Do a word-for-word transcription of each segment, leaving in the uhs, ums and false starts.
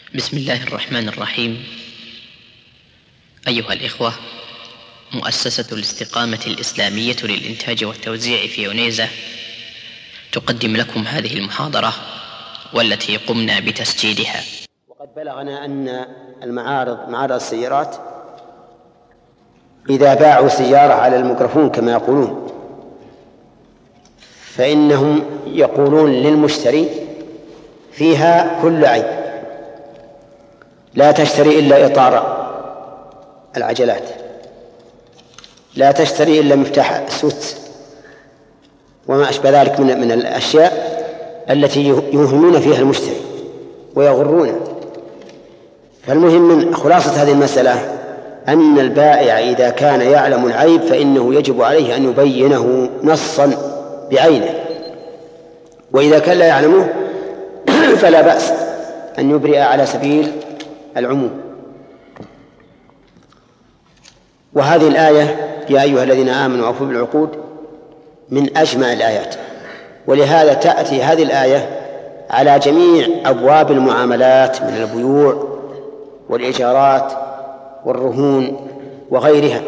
بسم الله الرحمن الرحيم. أيها الإخوة، مؤسسة الاستقامة الإسلامية للإنتاج والتوزيع في عنيزة تقدم لكم هذه المحاضرة والتي قمنا بتسجيلها. وقد بلغنا أن المعارض معارض السيارات إذا باعوا سيارة على الميكروفون كما يقولون فإنهم يقولون للمشتري فيها كل عيب، لا تشتري إلا إطار العجلات، لا تشتري إلا مفتاح السوت وما أشبه ذلك من من الأشياء التي يوهمون فيها المشتري ويغرونه. فالمهم من خلاصة هذه المسألة أن البائع إذا كان يعلم العيب فإنه يجب عليه أن يبينه نصا بعينه، وإذا كان لا يعلمه فلا بأس أن يبرئ على سبيل العموم. وهذه الآية يا أيها الذين آمنوا أوفوا بالعقود من أجمع الآيات، ولهذا تأتي هذه الآية على جميع أبواب المعاملات من البيوع والإيجارات والرهون وغيرها.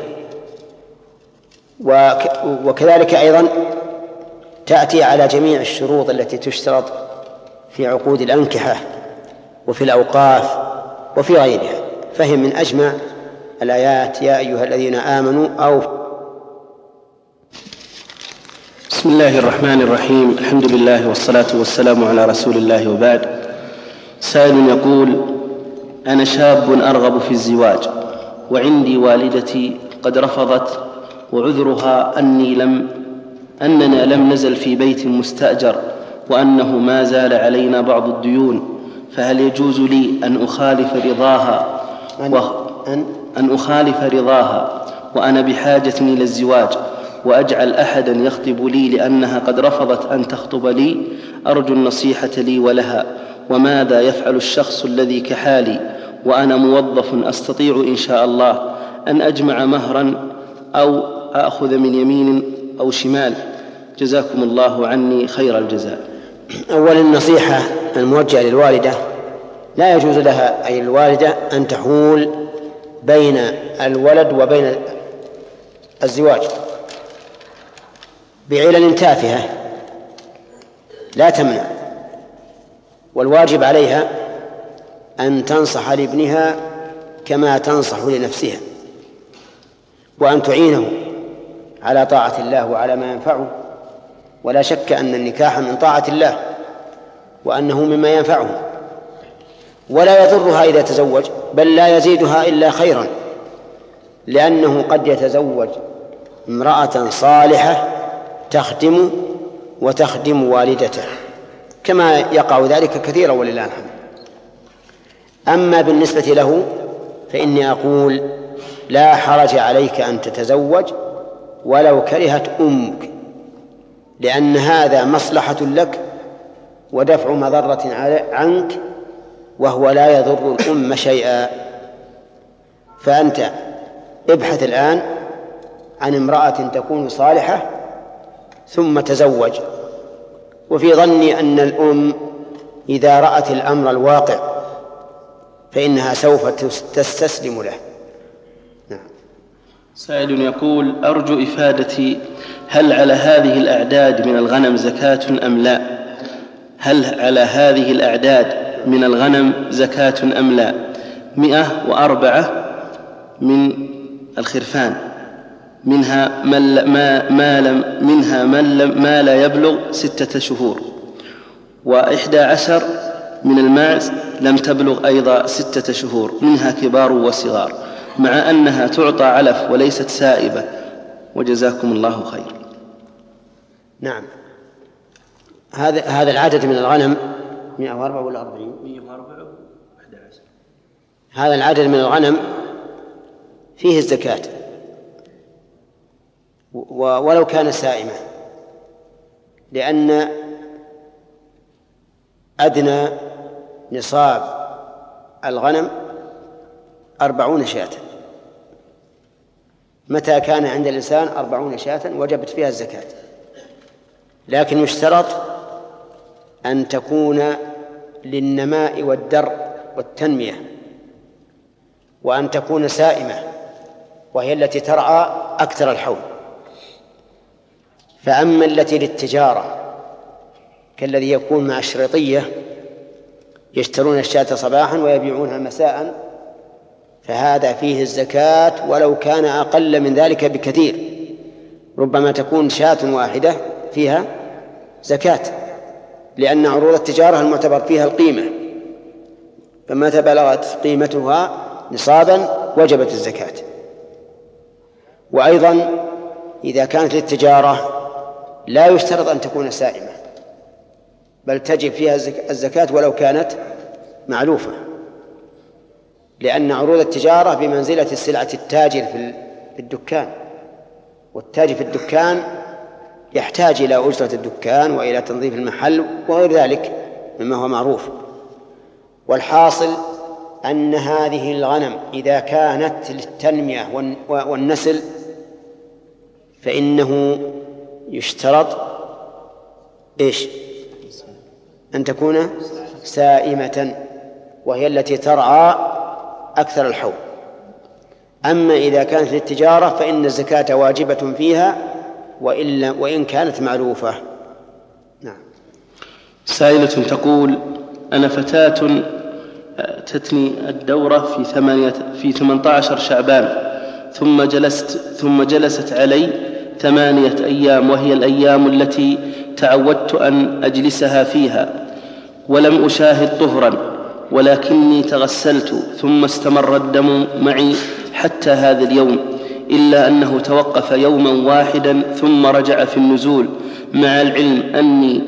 وكذلك أيضا تأتي على جميع الشروط التي تشترط في عقود الأنكحة وفي الأوقاف وفي غيرها، فهي من أجمع الآيات. يا أيها الذين آمنوا أو بسم الله الرحمن الرحيم. الحمد لله والصلاة والسلام على رسول الله، وبعد. سائل يقول: أنا شاب أرغب في الزواج وعندي والدتي قد رفضت، وعذرها أني لم أننا لم نزل في بيت مستأجر وأنه ما زال علينا بعض الديون، فهل يجوز لي أن أخالف رضاها و... أن أخالف رضاها وأنا بحاجة إلى الزواج وأجعل أحدا يخطب لي لأنها قد رفضت أن تخطب لي؟ أرجو النصيحة لي ولها. وماذا يفعل الشخص الذي كحالي وأنا موظف أستطيع إن شاء الله أن أجمع مهرا أو أخذ من يمين أو شمال؟ جزاكم الله عني خير الجزاء. أولا النصيحة الموجهة للوالدة: لا يجوز لها أي الوالدة أن تحول بين الولد وبين الزواج بعلل تافهة لا تمنع، والواجب عليها أن تنصح لابنها كما تنصح لنفسها، وأن تعينه على طاعة الله وعلى ما ينفعه. ولا شك أن النكاح من طاعة الله وأنه مما ينفعه، ولا يضرها إذا تزوج، بل لا يزيدها إلا خيرا، لأنه قد يتزوج امرأة صالحة تخدم وتخدم والدته، كما يقع ذلك كثيرا ولله الحمد. أما بالنسبة له فإني أقول: لا حرج عليك أن تتزوج ولو كرهت أمك، لأن هذا مصلحة لك ودفع مضرة عنك، وهو لا يضر الأم شيئا. فأنت ابحث الآن عن امرأة تكون صالحة ثم تزوج، وفي ظني أن الأم إذا رأت الأمر الواقع فإنها سوف تستسلم له. نعم. سائل يقول: أرجو إفادتي، هل على هذه الأعداد من الغنم زكاة أم لا؟ هل على هذه الأعداد من الغنم زكاة أم لا؟ مئة وأربعة من الخرفان، منها ما, ما لم منها ما لا يبلغ ستة شهور، وإحدى عشر من الماعز لم تبلغ أيضا ستة شهور، منها كبار وصغار، مع أنها تعطى علف وليست سائبة، وجزاكم الله خير. نعم. هذا هذا العدد من الغنم مئة وأربعة ولا أربعين؟ مئة وأربعة وإحدى عشر. هذا العدد من الغنم فيه الزكاة ولو كان سائمة، لأن أدنى نصاب الغنم أربعون شاة. متى كان عند الإنسان أربعون شاة وجبت فيها الزكاة، لكن يشترط أن تكون للنماء والدر والتنمية، وأن تكون سائمة وهي التي ترعى أكثر الحول. فأما التي للتجارة كالذي يكون مع الشريطية يشترون الشاة صباحا ويبيعونها مساء، فهذا فيه الزكاة ولو كان أقل من ذلك بكثير، ربما تكون شاة واحدة فيها زكاة، لأن عروض التجارة المعتبر فيها القيمة، فمتى بلغت قيمتها نصابا وجبت الزكاة. وأيضا إذا كانت للتجارة لا يشترط أن تكون سائمة، بل تجب فيها الزكاة ولو كانت معلوفة، لأن عروض التجارة بمنزلة السلعة التاجر في الدكان، والتاجر في الدكان يحتاج إلى أجرة الدكان وإلى تنظيف المحل وغير ذلك مما هو معروف. والحاصل أن هذه الغنم إذا كانت للتنمية والنسل فإنه يشترط إيش؟ أن تكون سائمة وهي التي ترعى أكثر الحول. أما إذا كانت للتجارة فإن الزكاة واجبة فيها وإلا وإن كانت معروفة. نعم. سائلة تقول: أنا فتاة تتني الدورة في ثمانية في ثمانية عشر شعبان، ثم جلست ثم جلست علي ثمانية أيام، وهي الأيام التي تعودت أن أجلسها فيها، ولم أشاهد طهرا، ولكني تغسلت ثم استمر الدم معي حتى هذا اليوم، إلا أنه توقف يوما واحدا ثم رجع في النزول، مع العلم أني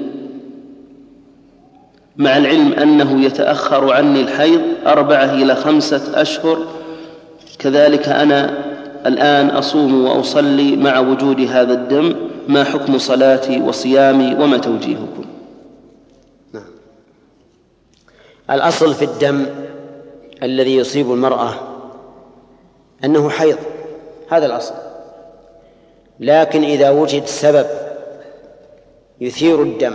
مع العلم أنه يتأخر عني الحيض أربعة إلى خمسة أشهر. كذلك أنا الآن أصوم وأصلي مع وجود هذا الدم، ما حكم صلاتي وصيامي وما توجيهكم؟ نعم. الأصل في الدم الذي يصيب المرأة أنه حيض، هذا الأصل، لكن إذا وجد سبب يثير الدم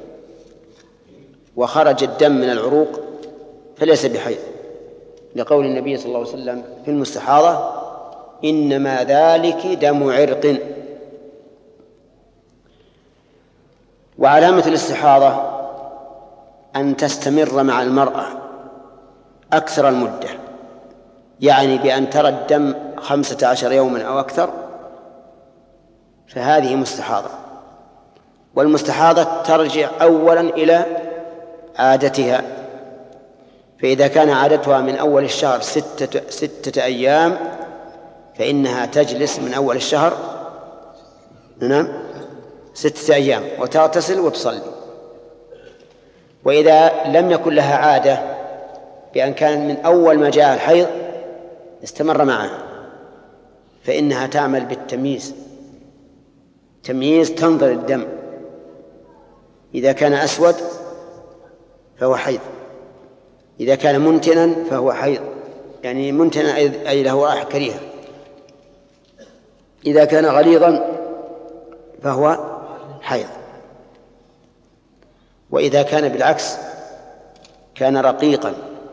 وخرج الدم من العروق فليس بحيض، لقول النبي صلى الله عليه وسلم في المستحاضة: إنما ذلك دم عرق. وعلامة الاستحاضة أن تستمر مع المرأة أكثر المدة، يعني بأن ترى الدم خمسة عشر يوما أو أكثر، فهذه مستحاضة. والمستحاضة ترجع أولا إلى عادتها، فإذا كان عادتها من أول الشهر ستة, ستة أيام فإنها تجلس من أول الشهر نعم ستة أيام وتغتسل وتصلي. وإذا لم يكن لها عادة بأن كان من أول ما جاء الحيض استمر معه فإنها تعمل بالتمييز، تمييز تنظر الدم، إذا كان أسود فهو حيض، إذا كان منتنا فهو حيض، يعني منتنا أي له رائحة كريهة، إذا كان غليظا فهو حيض، وإذا كان بالعكس كان رقيقا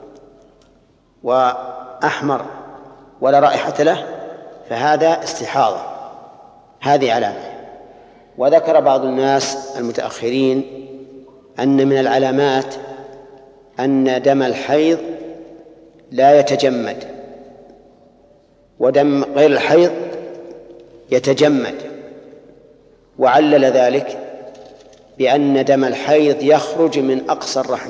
وأحمر ولا رائحة له فهذا استحاضة، هذه علامة. وذكر بعض الناس المتأخرين أن من العلامات أن دم الحيض لا يتجمد، ودم غير الحيض يتجمد، وعلل ذلك بأن دم الحيض يخرج من أقصى الرحم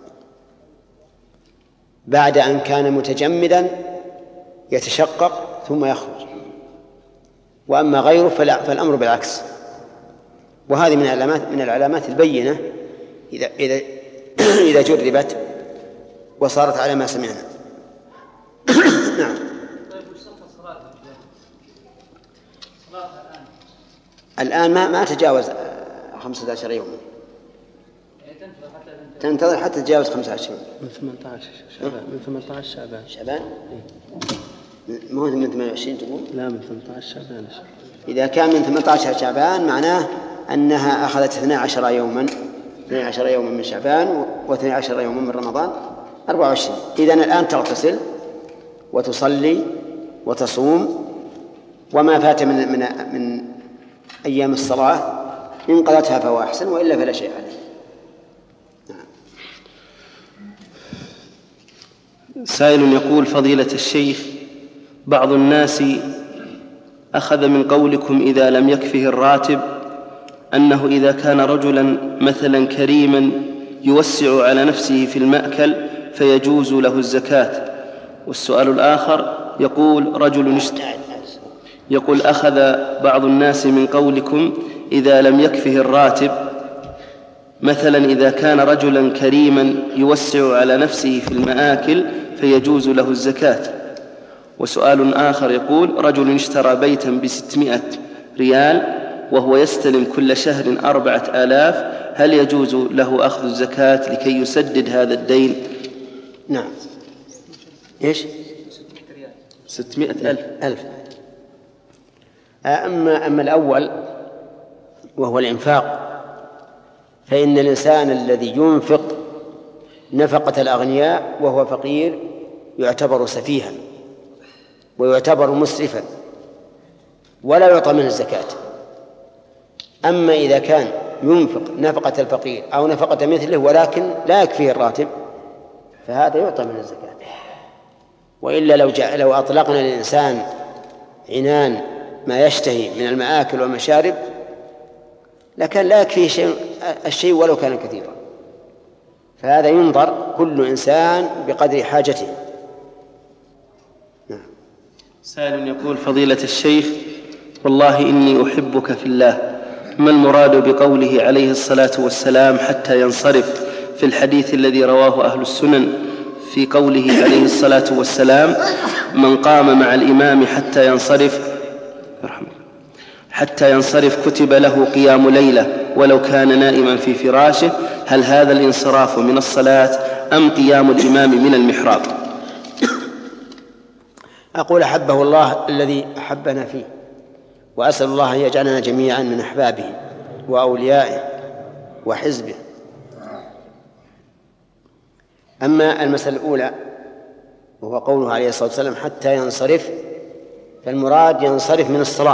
بعد أن كان متجمدا يتشقق ثم يخرج، وأما غيره فالأمر بالعكس. وهذه من العلامات من العلامات البينة إذا إذا إذا جربت وصارت على ما سمعنا. نعم. الآن ما ما تجاوز خمسة عشر يوما، تنتظر حتى تتجاوز خمسة عشر يوم. من ثمانية عشر شعبان من ثمانية عشر شعبان شعبان ما هو من ثمانية وعشرين تقول؟ لا، من ثمانية عشر شعبان. إذا كان من ثمانية عشر شعبان معناه أنها أخذت اثنا عشر يوما اثنا عشر يوما من شعبان واثني عشر يوما من رمضان، أربعة وعشرين. إذن الآن تغتسل وتصلي وتصوم، وما فات من, من, من أيام الصلاة إن قضتها فهو أحسن، وإلا فلا شيء عليه. سائل يقول: فضيلة الشيخ، بعض الناس أخذ من قولكم إذا لم يكفه الراتب أنه إذا كان رجلا مثلا كريما يوسع على نفسه في المأكل فيجوز له الزكاة. والسؤال الآخر يقول: رجل اشترى يقول أخذ بعض الناس من قولكم إذا لم يكفه الراتب مثلا إذا كان رجلا كريما يوسع على نفسه في المآكل فيجوز له الزكاة. وسؤال آخر يقول: رجل اشترى بيتا بستمائة ريال وهو يستلم كل شهر أربعة آلاف، هل يجوز له أخذ الزكاة لكي يسدد هذا الدين؟ نعم. إيش؟ ستمائة ألف. ألف. أما, أما الأول وهو الإنفاق، فإن الإنسان الذي ينفق نفقة الأغنياء وهو فقير يعتبر سفيها ويعتبر مسرفا ولا يعطى منه الزكاة. أما إذا كان ينفق نفقة الفقير أو نفقة مثله ولكن لا يكفيه الراتب فهذا يعطى منه الزكاة. وإلا لو, جاء لو أطلقنا للإنسان عنان ما يشتهي من المآكل والمشارب لكن لا يكفيه شيء الشيء ولو كان كثيرا. فهذا ينظر كل إنسان بقدر حاجته. نعم. سائل يقول: فضيلة الشيخ، والله إني أحبك في الله، ما المراد بقوله عليه الصلاة والسلام حتى ينصرف في الحديث الذي رواه أهل السنن في قوله عليه الصلاة والسلام: من قام مع الإمام حتى ينصرف حتى ينصرف كتب له قيام ليلة ولو كان نائما في فراشه، هل هذا الانصراف من الصلاة أم قيام الإمام من المحراب؟ أقول: أحبه الله الذي أحبنا فيه، وأسأل الله أن يجعلنا جميعا من أحبابه وأوليائه وحزبه. أما المسألة الأولى وهو قوله عليه الصلاة والسلام حتى ينصرف، فالمراد ينصرف من الصلاة،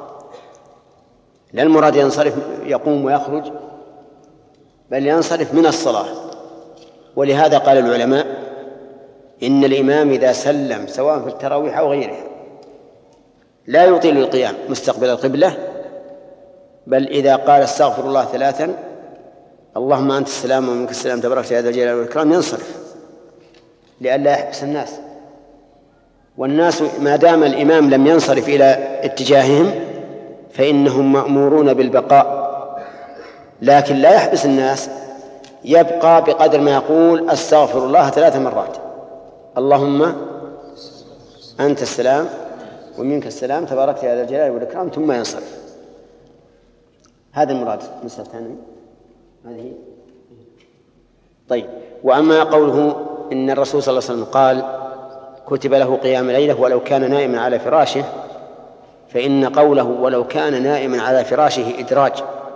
لا المراد ينصرف يقوم ويخرج، بل ينصرف من الصلاة. ولهذا قال العلماء إن الإمام إذا سلم سواء في التراويح أو غيرها لا يطيل القيام مستقبل القبلة، بل إذا قال استغفر الله ثلاثا اللهم أنت السلام ومنك السلام تبارك يا ذا الجلال والإكرام ينصرف لئلا يحبس الناس. والناس ما دام الإمام لم ينصرف إلى اتجاههم فإنهم مأمورون بالبقاء، لكن لا يحبس الناس، يبقى بقدر ما يقول استغفر الله ثلاث مرات اللهم أنت السلام ومنك السلام تبارك يا ذا الجلال والإكرام ثم ينصرف. هذا المراد. مسألة ثانية هذه. طيب. وأما قوله إن الرسول صلى الله عليه وسلم قال كتب له قيام ليلة ولو كان نائما على فراشه، فإن قوله ولو كان نائما على فراشه إدراج،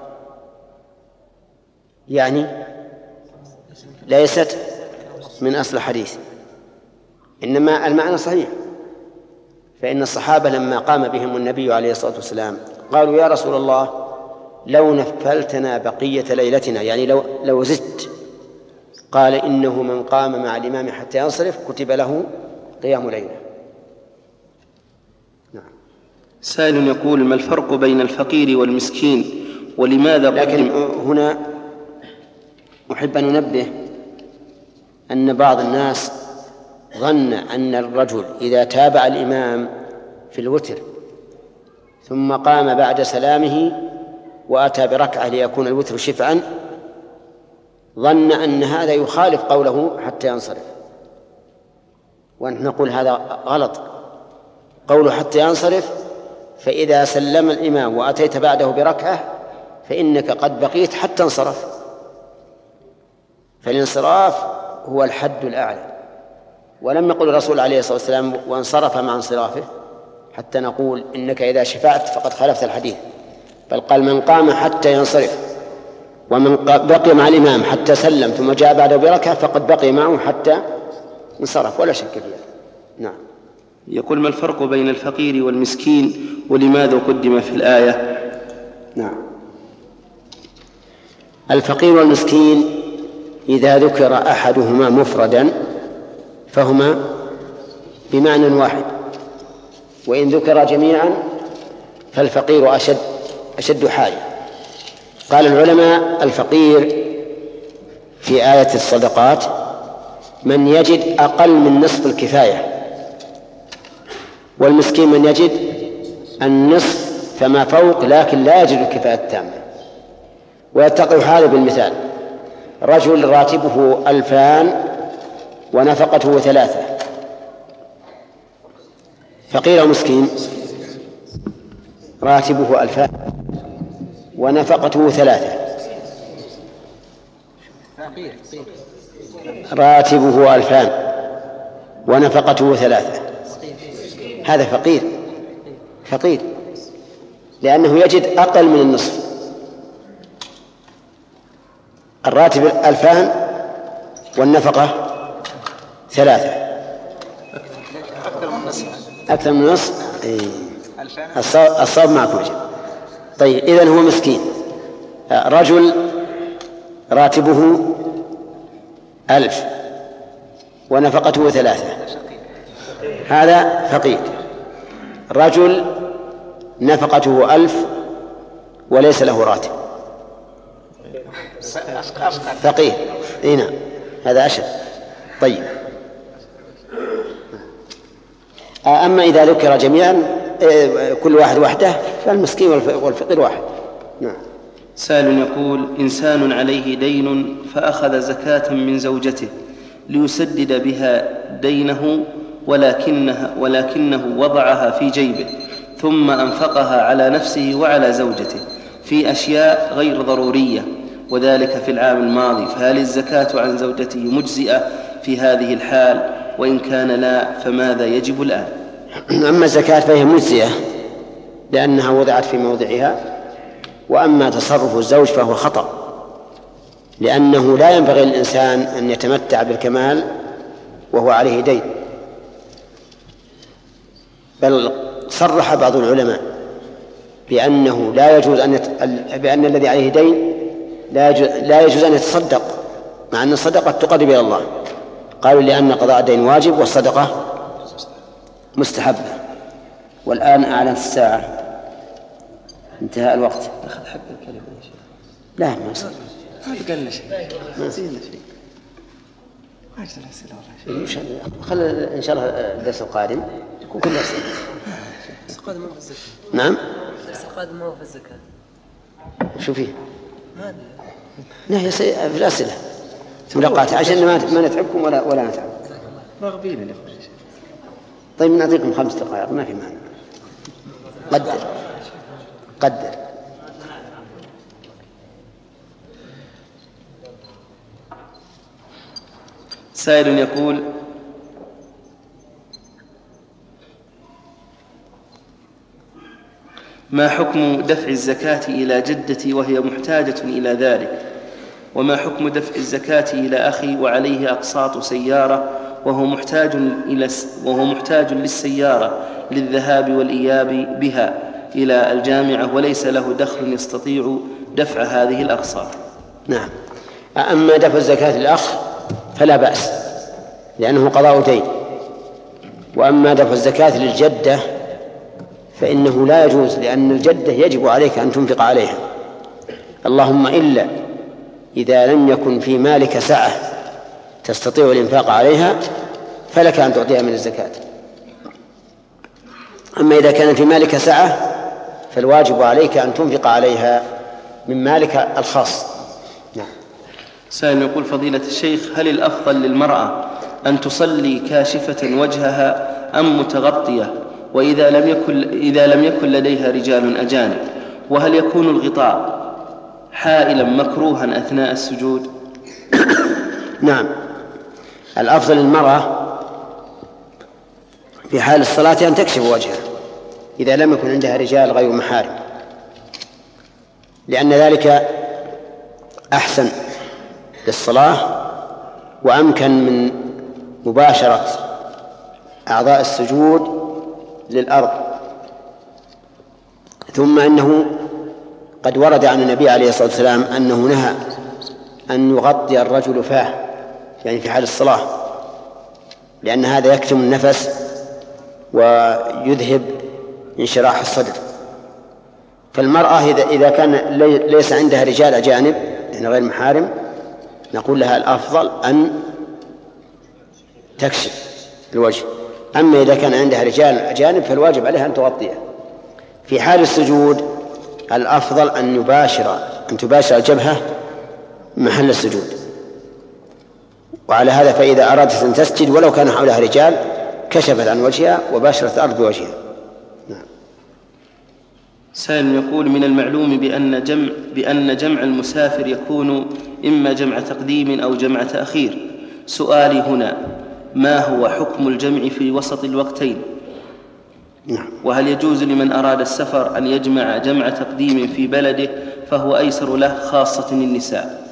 يعني ليست من أصل الحديث، إنما المعنى صحيح. فإن الصحابة لما قام بهم النبي عليه الصلاة والسلام قالوا يا رسول الله لو نفلتنا بقية ليلتنا، يعني لو, لو زدت. قال إنه من قام مع الإمام حتى ينصرف كتب له قيام ليلة. نعم. سائل يقول: ما الفرق بين الفقير والمسكين ولماذا؟ لكن هنا أحب أن ننبه أن بعض الناس ظن أن الرجل إذا تابع الإمام في الوتر ثم قام بعد سلامه وأتى بركعة ليكون الوتر شفعا، ظن أن هذا يخالف قوله حتى ينصرف، ونحن نقول هذا غلط. قوله حتى ينصرف، فإذا سلم الإمام وأتيت بعده بركعة فإنك قد بقيت حتى انصرف، فالانصراف هو الحد الأعلى. ولم يقل الرسول عليه الصلاة والسلام وانصرف مع انصرافه حتى نقول إنك إذا شفعت فقد خالفت الحديث، بل قال من قام حتى ينصرف، ومن بقي مع الإمام حتى سلم ثم جاء بعده بركعة فقد بقي معه حتى انصرف ولا شك فيه. نعم. يقول: ما الفرق بين الفقير والمسكين ولماذا قدم في الآية؟ نعم. الفقير والمسكين إذا ذكر أحدهما مفردا فهما بمعنى واحد، وإن ذكر جميعا فالفقير أشد أشد حاجة. قال العلماء: الفقير في آية الصدقات من يجد أقل من نصف الكفاية، والمسكين من يجد النصف فما فوق لكن لا يجد الكفاية التامة. ويتضح هذا بالمثال: رجل راتبه ألفان ونفقته ثلاثة، فقير أو مسكين؟ راتبه ألفان ونفقته ثلاثة. راتبه ألفان ونفقته ثلاثة، هذا فقير فقير لأنه يجد أقل من النصف. الراتب ألفان والنفقة ثلاثة، أكثر من النصف. الصواب معكم. طيب، إذن هو مسكين. رجل راتبه ألف ونفقته ثلاثة، هذا فقير. رجل نفقته ألف وليس له راتب، فقير. هنا هذا أشد. طيب، أما إذا ذكر جميعا كل واحد وحده فالمسكين والفقير واحد. نعم. سائل يقول: إنسان عليه دين فأخذ زكاة من زوجته ليسدد بها دينه، ولكنها ولكنه وضعها في جيبه ثم أنفقها على نفسه وعلى زوجته في أشياء غير ضرورية، وذلك في العام الماضي، فهل الزكاة عن زوجته مجزئة في هذه الحال؟ وإن كان لا فماذا يجب الآن؟ أما الزكاة فهي مجزئة لأنها وضعت في موضعها، وأما تصرف الزوج فهو خطأ، لأنه لا ينبغي للإنسان أن يتمتع بالكمال وهو عليه دين، بل صرح بعض العلماء بأنه لا يجوز أن يت... بأن الذي عليه دين لا يجوز, لا يجوز أن يتصدق، مع أن الصدقة تقرب إلى الله. قالوا لأن قضاء الدين واجب والصدقة مستحبة. والآن أعلنت الساعة، انتهاء الوقت. أخذ حق الكلمة يا شيخ. لا ما يصير، ما بقلنا شيء، ما زينا شيء. ما أجل الأسئلة والله. خل إن شاء الله الدرس القادم تكون كل أسئلة. الدرس القادم ما هو في الزكاة. نعم. الدرس القادم ما هو في الزكاة. شو فيه؟ ما أدري. نهي في الأسئلة ملاقات عشان ما ما نتعبكم ولا ولا نتعب. راغبين اللي يخرج. طيب نعطيكم خمس دقائق ما في مانع. قدر قدر. سائل يقول: ما حكم دفع الزكاة إلى جدتي وهي محتاجة إلى ذلك؟ وما حكم دفع الزكاة إلى أخي وعليه أقساط سيارة وهو محتاج إلى وهو محتاج للسيارة للذهاب والإياب بها إلى الجامعة وليس له دخل يستطيع دفع هذه الأقساط؟ نعم. أما دفع الزكاة للأخ فلا بأس لأنه قضاء دين، وأما دفع الزكاة للجدة فإنه لا يجوز، لأن الجدة يجب عليك أن تنفق عليها، اللهم إلا إذا لم يكن في مالك سعة تستطيع الإنفاق عليها فلك أن تعطيها من الزكاة. أما إذا كان في مالك سعة فالواجب عليك أن تنفق عليها من مالك الخاص. نعم. سائل يقول: فضيلة الشيخ، هل الأفضل للمرأة أن تصلي كاشفة وجهها أم متغطية، وإذا لم يكن إذا لم يكن لديها رجال أجانب؟ وهل يكون الغطاء حائلا مكروها أثناء السجود؟ نعم. الأفضل للمرأة في حال الصلاة أن تكشف وجهها إذا لم يكن عندها رجال غير محارم، لأن ذلك أحسن للصلاة وأمكن من مباشرة أعضاء السجود للأرض. ثم أنه قد ورد عن النبي عليه الصلاة والسلام أنه نهى أن يغطي الرجل فاه يعني في حال الصلاة، لأن هذا يكتم النفس ويذهب انشراح الصدر. فالمرأة إذا كان ليس عندها رجال أجانب يعني غير محارم نقول لها الأفضل أن تكشف الوجه، أما إذا كان عندها رجال أجانب فالواجب عليها أن تغطيه. في حال السجود الأفضل أن يباشر أن تباشر الجبهة محل السجود. وعلى هذا فإذا أرادت أن تسجد ولو كان حولها رجال كشفت عن وجهها وباشرت الأرض بوجهها. نعم. سائل يقول: من المعلوم بأن جمع بأن جمع المسافر يكون إما جمع تقديم أو جمع تأخير. سؤالي هنا: ما هو حكم الجمع في وسط الوقتين؟ نعم. وهل يجوز لمن أراد السفر أن يجمع جمع تقديم في بلده فهو أيسر له خاصة النساء؟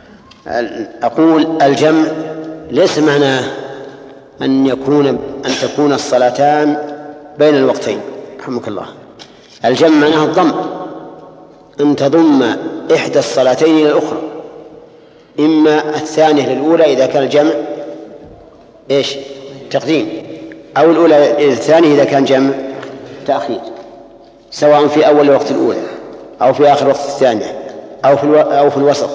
أقول الجمع ليس معناه أن يكون أن تكون الصلاتان بين الوقتين، رحمك الله. الجمع معناه الضم، أن تضم إحدى الصلاتين إلى الأخرى، إما الثانية للأولى إذا كان الجمع إيش تقديم، أو الأولى إلى الثانية إذا كان جمع تأخير، سواء في أول وقت الأولى أو في آخر وقت الثانية أو في, الو... أو في الوسط،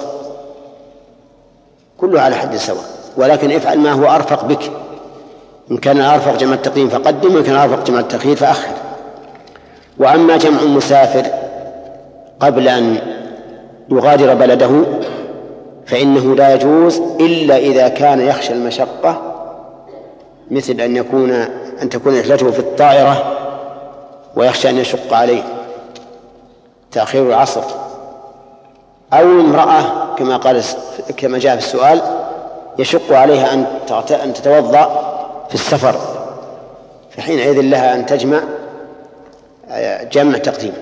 كله على حد سواء. ولكن افعل ما هو أرفق بك، إن كان أرفق جمع التقديم فقدم، وإن كان أرفق جمع التأخير فأخر. وأما جمع مسافر قبل أن يغادر بلده فإنه لا يجوز إلا إذا كان يخشى المشقة، مثل أن يكون أن تكون رحلته في الطائرة ويخشى أن يشق عليه تأخير العصر، أو امرأة كما قال كما جاء في السؤال يشق عليها أن تتوضأ في السفر، فحينئذ لها أن تجمع جمع تقديم.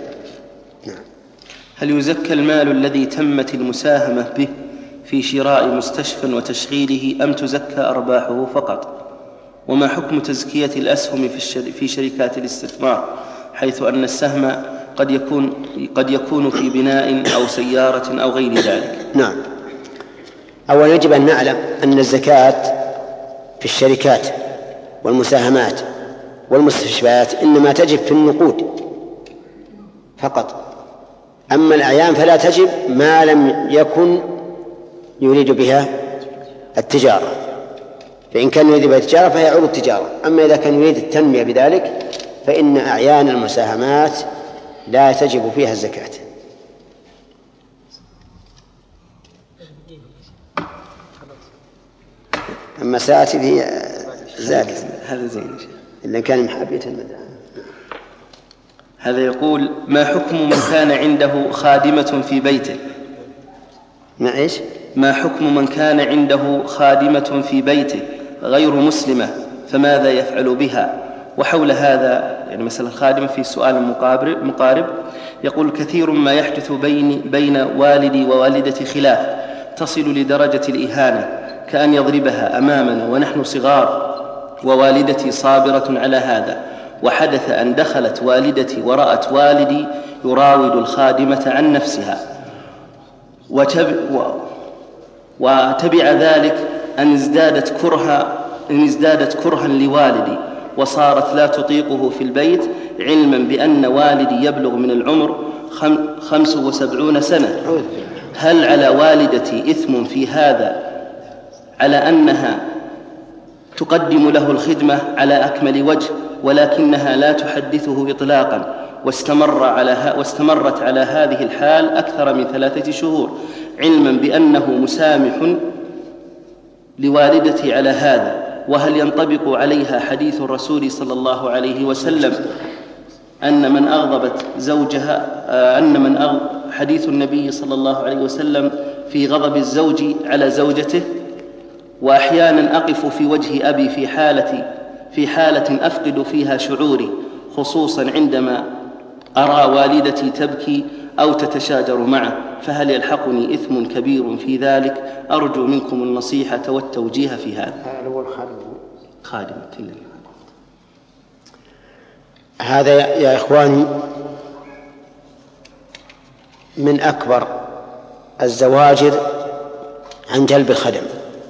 هل يزكى المال الذي تمت المساهمة به في شراء مستشفى وتشغيله أم تزكى أرباحه فقط؟ وما حكم تزكية الأسهم في شركات الاستثمار، حيث أن السهم قد يكون قد يكون في بناء أو سيارة أو غير ذلك؟ نعم. أولا يجب أن نعلم أن الزكاة في الشركات والمساهمات والمستشفيات إنما تجب في النقود فقط، أما الأعيان فلا تجب ما لم يكن يريد بها التجارة، فإن كان يريد بها التجارة فهي عروض التجارة. أما إذا كان يريد التنمية بذلك فإن أعيان المساهمات لا تجب فيها الزكاة. أما ساعتي هي زادت هذا زين إلا كان محابية المدى. هذا يقول: ما حكم من كان عنده خادمة في بيته؟ ما إيش؟ ما حكم من كان عنده خادمة في بيته غير مسلمة فماذا يفعل بها؟ وحول هذا يعني مثلا الخادمة في سؤال مقارب يقول: كثير ما يحدث بين, بين والدي ووالدتي خلاف تصل لدرجة الإهانة، كأن يضربها أمامنا ونحن صغار، ووالدتي صابرة على هذا. وحدث أن دخلت والدتي ورأت والدي يراود الخادمة عن نفسها، وتبع, وتبع ذلك أن ازدادت كرها أن ازدادت كرها لوالدي وصارت لا تطيقه في البيت، علما بأن والدي يبلغ من العمر خمس وسبعون سنة. هل على والدتي إثم في هذا، على أنها تقدم له الخدمة على أكمل وجه ولكنها لا تحدثه إطلاقا، واستمر على ها واستمرت على هذه الحال أكثر من ثلاثة شهور، علما بأنه مسامح لوالدتي على هذا؟ وهل ينطبق عليها حديث الرسول صلى الله عليه وسلم أن من أغضبت زوجها أن من أغضب حديث النبي صلى الله عليه وسلم في غضب الزوج على زوجته؟ وأحيانا أقف في وجه أبي في حالة في حالة أفقد فيها شعوري، خصوصا عندما أرى والدتي تبكي أو تتشاجر معه، فهل يلحقني إثم كبير في ذلك؟ أرجو منكم النصيحة والتوجيه في هذا. خادم هذا يا إخواني من أكبر الزواجر عن جلب الخدم.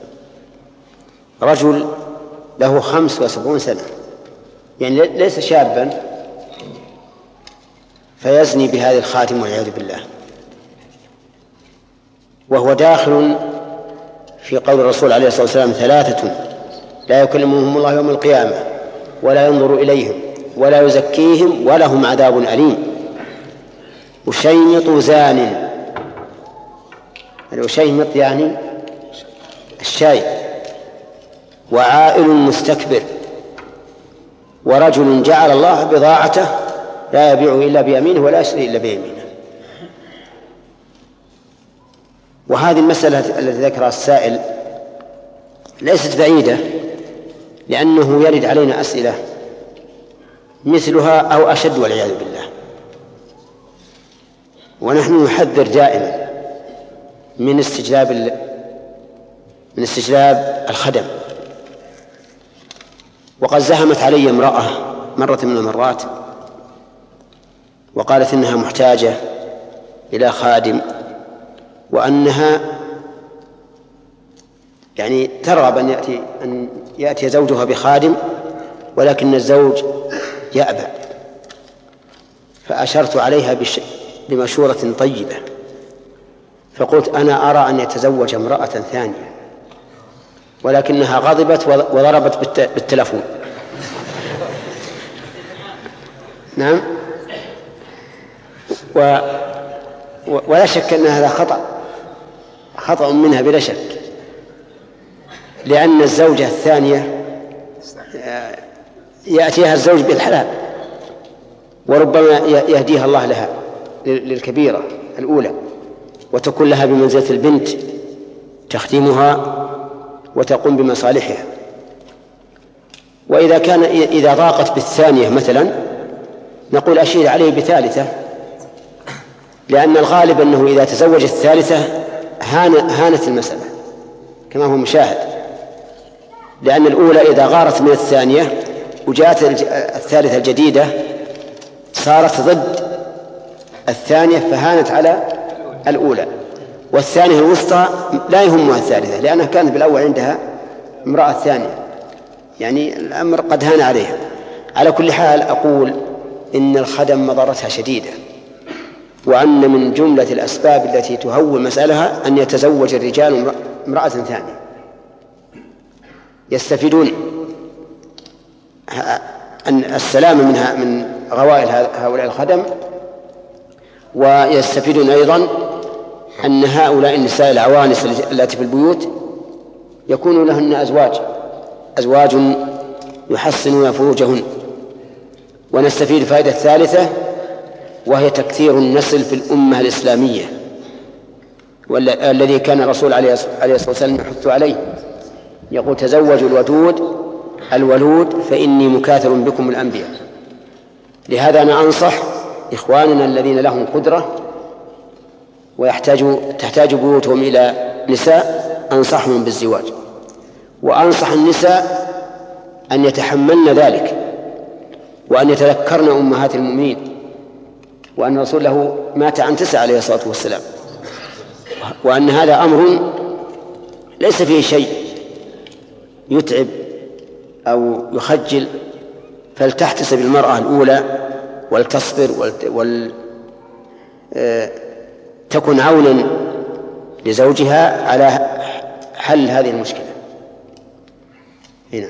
رجل له خمس وسبعون سنة، يعني ليس شابا، فيزني بهذه الخادم والعياذ بالله، وهو داخل في قول الرسول عليه الصلاة والسلام: ثلاثة لا يكلمهم الله يوم القيامة ولا ينظر إليهم ولا يزكيهم ولهم عذاب أليم: وشيمط زان. الوشيمط يعني الشاي. وعائل مستكبر. ورجل جعل الله بضاعته لا يبيع إلا بيمينه ولا يشتري إلا بيمينه. وهذه المسألة التي ذكرها السائل ليست بعيدة، لأنه يرد علينا أسئلة مثلها أو أشد والعياذ بالله، ونحن نحذر دائما من استجلاب من استجلاب الخدم. وقد زهمت علي امرأة مرة من المرات وقالت إنها محتاجة إلى خادم، وأنها يعني ترغب أن يأتي أن يأتي زوجها بخادم، ولكن الزوج يأبى. فأشرت عليها بمشورة طيبة، فقلت: أنا أرى أن يتزوج امرأة ثانية، ولكنها غضبت وضربت بالتلفون. نعم. و... ولا شك أن هذا خطأ خطأ منها بلا شك، لأن الزوجة الثانية يأتيها الزوج بالحلال، وربما يهديها الله لها للكبيرة الأولى، وتكون لها بمنزلة البنت تخدمها وتقوم بمصالحها. وإذا كان إذا ضاقت بالثانية مثلا نقول: أشير عليه بثالثة، لأن الغالب أنه إذا تزوج الثالثة هان هانت المسألة كما هو مشاهد، لأن الأولى إذا غارت من الثانية وجاءت الثالثة الجديدة صارت ضد الثانية فهانت على الأولى. والثانية الوسطى لا يهمها الثالثة، لأنها كانت بالأول عندها امرأة ثانية، يعني الأمر قد هان عليها. على كل حال أقول إن الخدم مضرتها شديدة، وأن من جملة الأسباب التي تهون مسألها أن يتزوج الرجال امرأة ثانية، يستفيدون أن السلامة منها من غوائل هؤلاء الخدم، ويستفيدون أيضا أن هؤلاء النساء العوانس التي في البيوت يكون لهن أزواج أزواج يحسنون فروجهن. ونستفيد فائدة الثالثة، وهي تكثير النسل في الأمة الإسلامية، والذي كان الرسول عليه الصلاة والسلام يحث عليه، يقول: تزوجوا الودود الولود فإني مكاثر بكم الأنبياء. لهذا أنا أنصح إخواننا الذين لهم قدرة ويحتاج تحتاج بيوتهم إلى نساء، أنصحهم بالزواج، وأنصح النساء أن يتحملن ذلك، وأن يتذكرن أمهات المؤمنين، وأن الرسول له مات عن تسع عليه الصلاة والسلام، وأن هذا أمر ليس فيه شيء يتعب أو يخجل، فلتحتسب المرأة الأولى ولتصبر ولتكن عونا لزوجها على حل هذه المشكلة. هنا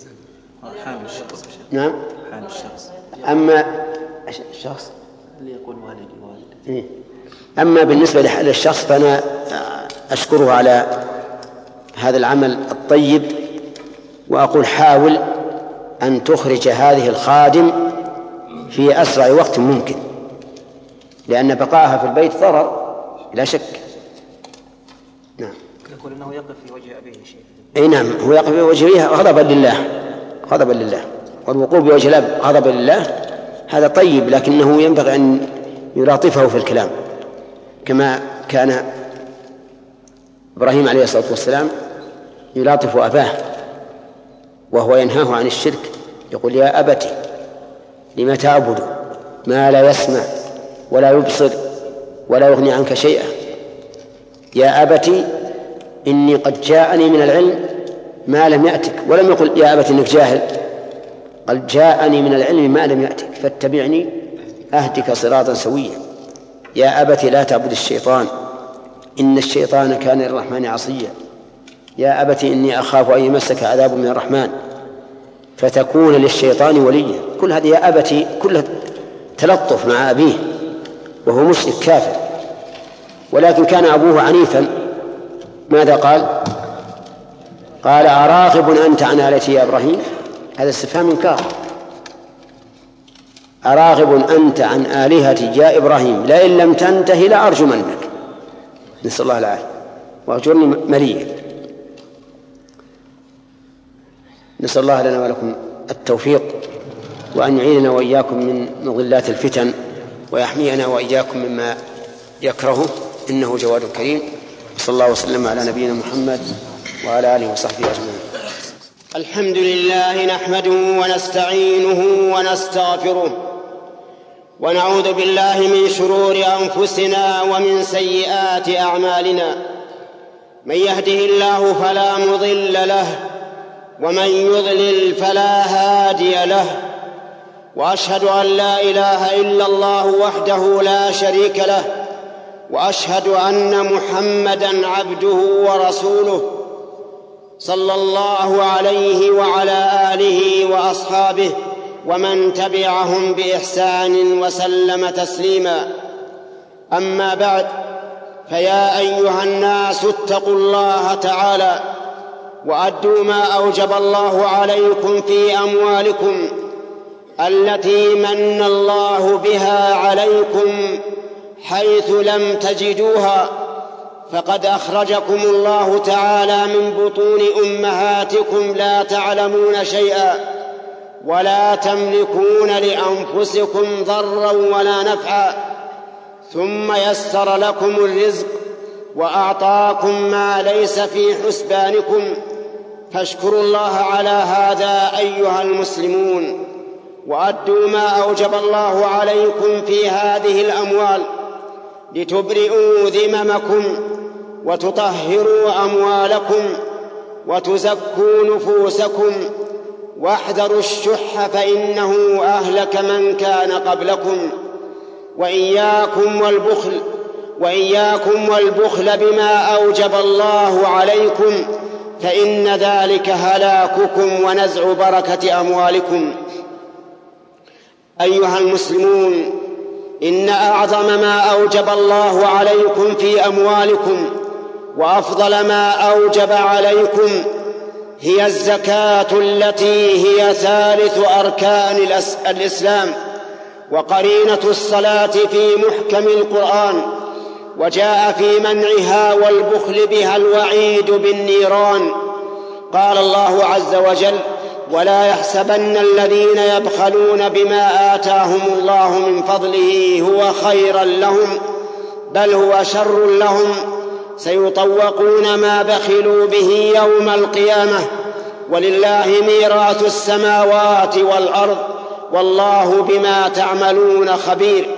نعم. أما الشخص اللي يقول والدي والدي أما بالنسبة لحل الشخص فأنا أشكره على هذا العمل الطيب، وأقول: حاول أن تخرج هذه الخادم في أسرع وقت ممكن، لأن بقائها في البيت ضرر لا شك. نعم. يقول إنه يقف في وجه أبيه شيء. أي نعم، هو يقف في وجه أبيه غضبا لله غضبا لله والوقوف بوجه الأب غضبا لله، هذا طيب، لكنه ينبغي أن يلاطفه في الكلام. كما كان إبراهيم عليه الصلاة والسلام يلاطف أباه وهو ينهاه عن الشرك، يقول: يا أبت لم تعبد ما لا يسمع ولا يبصر ولا يغني عنك شيئا. يا أبت إني قد جاءني من العلم ما لم يأتك، ولم يقل يا أبت إنك جاهل، قال جاءني من العلم ما لم يأتك فاتبعني أهدك صراطا سويا. يا أبت لا تعبد الشيطان إن الشيطان كان للرحمن عصيا. يا أبت إني أخاف أن يمسك عذاب من الرحمن فتكون للشيطان وليا. كل هذه يا أبت كلها تلطف مع أبيه وهو مشرك كافر، ولكن كان أبوه عنيفا. ماذا قال؟ قال: أراغب أنت عن آلهتي يا إبراهيم؟ هذا استفهام إنكار. أراغب أنت عن آلهتي يا إبراهيم لئن لم تنتهي لأرجمنك. نسأل الله العافية وأجرني مليا. نسأل الله لنا ولكم التوفيق، وأن يعيننا وإياكم من مضلات الفتن، ويحمينا وإياكم مما يكرهه، إنه جواد كريم. صلى الله وسلم على نبينا محمد وعلى آله وصحبه أجمعين. الحمد لله نحمده ونستعينه ونستغفره، ونعوذ بالله من شرور أنفسنا ومن سيئات أعمالنا. من يهده الله فلا مضل له، ومن يضلل فلا هادي له. وأشهد أن لا إله إلا الله وحده لا شريك له، وأشهد أن محمدًا عبده ورسوله صلى الله عليه وعلى آله وأصحابه ومن تبعهم بإحسان وسلم تسليما. أما بعد، فيا أيها الناس اتقوا الله تعالى وأدوا ما أوجب الله عليكم في أموالكم التي من الله بها عليكم حيث لم تجدوها، فقد أخرجكم الله تعالى من بطون أمهاتكم لا تعلمون شيئا ولا تملكون لأنفسكم ضرا ولا نفعا، ثم يسر لكم الرزق وأعطاكم ما ليس في حسبانكم، فاشكروا الله على هذا أيها المسلمون، وأدوا ما أوجب الله عليكم في هذه الأموال لتبرئوا ذممكم وتطهروا أموالكم وتزكوا نفوسكم. واحذروا الشح فإنه أهلك من كان قبلكم. وإياكم والبخل وإياكم والبخل بما أوجب الله عليكم، فإن ذلك هلاككم ونزع بركة أموالكم. أيها المسلمون، إن أعظم ما أوجب الله عليكم في أموالكم وأفضل ما أوجب عليكم هي الزكاة، التي هي ثالث أركان الإسلام وقرينة الصلاة في محكم القرآن، وجاء في منعها والبخل بها الوعيد بالنيران. قال الله عز وجل: ولا يحسبن الذين يبخلون بما آتاهم الله من فضله هو خيرا لهم بل هو شر لهم، سيطوقون ما بخلوا به يوم القيامة، ولله ميراث السماوات والأرض والله بما تعملون خبير.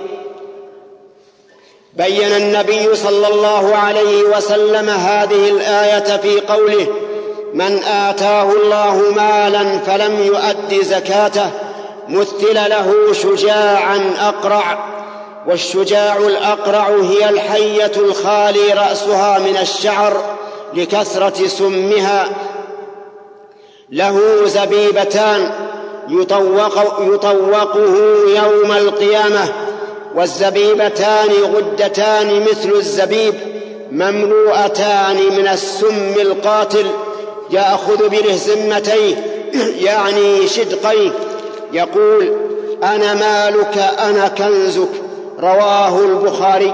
بين النبي صلى الله عليه وسلم هذه الآية في قوله: من آتاه الله مالا فلم يؤد زكاته مثل له شجاعا أقرع. والشجاع الأقرع هي الحية الخالي رأسها من الشعر لكثرة سمها، له زبيبتان يطوق يطوقه يوم القيامة، والزبيبتان غدتان مثل الزبيب مملوءتان من السم القاتل، يأخذ بلهزمتيه يعني شدقيه، يقول: أنا مالك أنا كنزك. رواه البخاري.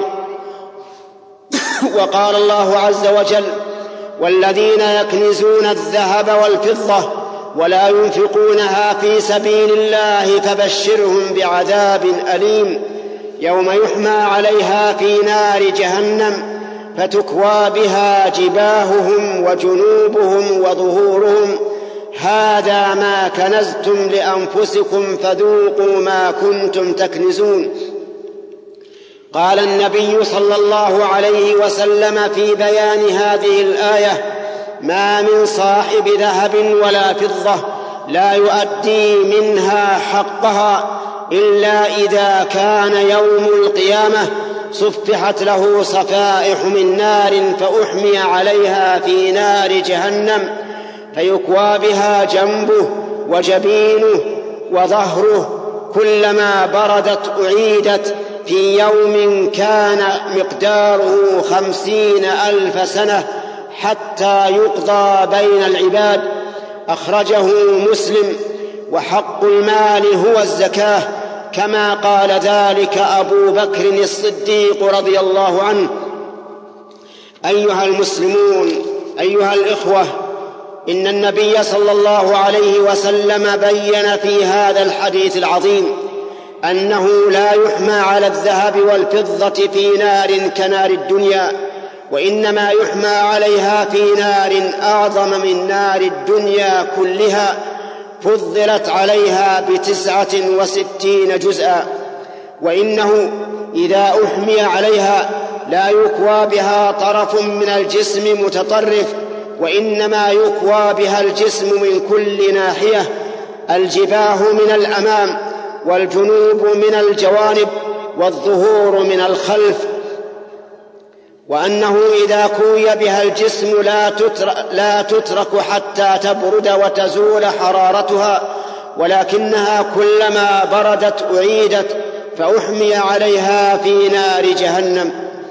وقال الله عز وجل: والذين يكنزون الذهب والفضة ولا ينفقونها في سبيل الله فبشرهم بعذاب أليم. يوم يحمى عليها في نار جهنم فتكوى بها جباههم وجنوبهم وظهورهم هذا ما كنزتم لأنفسكم فذوقوا ما كنتم تكنزون. قال النبي صلى الله عليه وسلم في بيان هذه الآية: ما من صاحب ذهب ولا فضة لا يؤدي منها حقها إلا إذا كان يوم القيامة صفحت له صفائح من نار فأحمي عليها في نار جهنم فيكوى بها جنبه وجبينه وظهره كلما بردت أعيدت في يوم كان مقداره خمسين ألف سنة حتى يقضى بين العباد. أخرجه مسلم. وحق المال هو الزكاة كما قال ذلك أبو بكر الصديق رضي الله عنه. أيها المسلمون، أيها الإخوة، إن النبي صلى الله عليه وسلم بين في هذا الحديث العظيم أنه لا يحمى على الذهب والفضة في نار كنار الدنيا، وإنما يحمى عليها في نار أعظم من نار الدنيا كلها فضلت عليها بتسعة وستين جزءا. وإنه إذا أحمي عليها لا يكوى بها طرف من الجسم متطرف، وإنما يكوى بها الجسم من كل ناحية، الجباه من الأمام والجنوب من الجوانب والظهور من الخلف. وأنه إذا كوي بها الجسم لا تترك, لا تترك حتى تبرد وتزول حرارتها، ولكنها كلما بردت أعيدت فأحمي عليها في نار جهنم.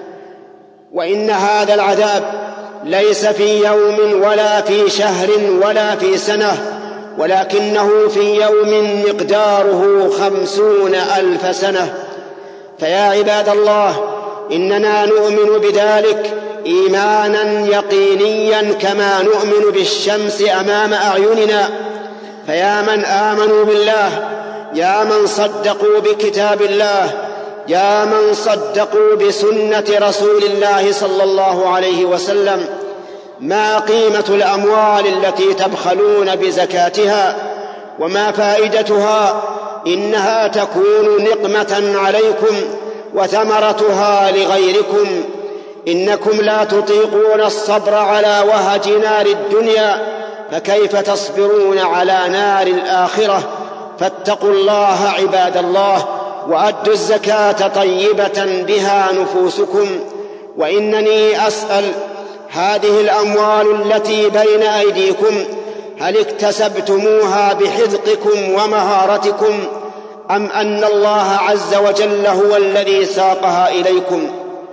وإن هذا العذاب ليس في يوم ولا في شهر ولا في سنة، ولكنه في يوم مقداره خمسون ألف سنة. فيا عباد الله، إننا نؤمن بذلك إيمانا يقينيا كما نؤمن بالشمس أمام أعيننا. فيا من آمنوا بالله، يا من صدقوا بكتاب الله، يا من صدقوا بسنة رسول الله صلى الله عليه وسلم، ما قيمة الأموال التي تبخلون بزكاتها؟ وما فائدتها؟ إنها تكون نقمة عليكم وثمرتها لغيركم. إنكم لا تطيقون الصبر على وهج نار الدنيا، فكيف تصبرون على نار الآخرة؟ فاتقوا الله عباد الله، وأدوا الزكاة طيبة بها نفوسكم. وإنني أسأل: هذه الأموال التي بين أيديكم هل اكتسبتموها بحذقكم ومهارتكم، أم أن الله عز وجل هو الذي ساقها إليكم؟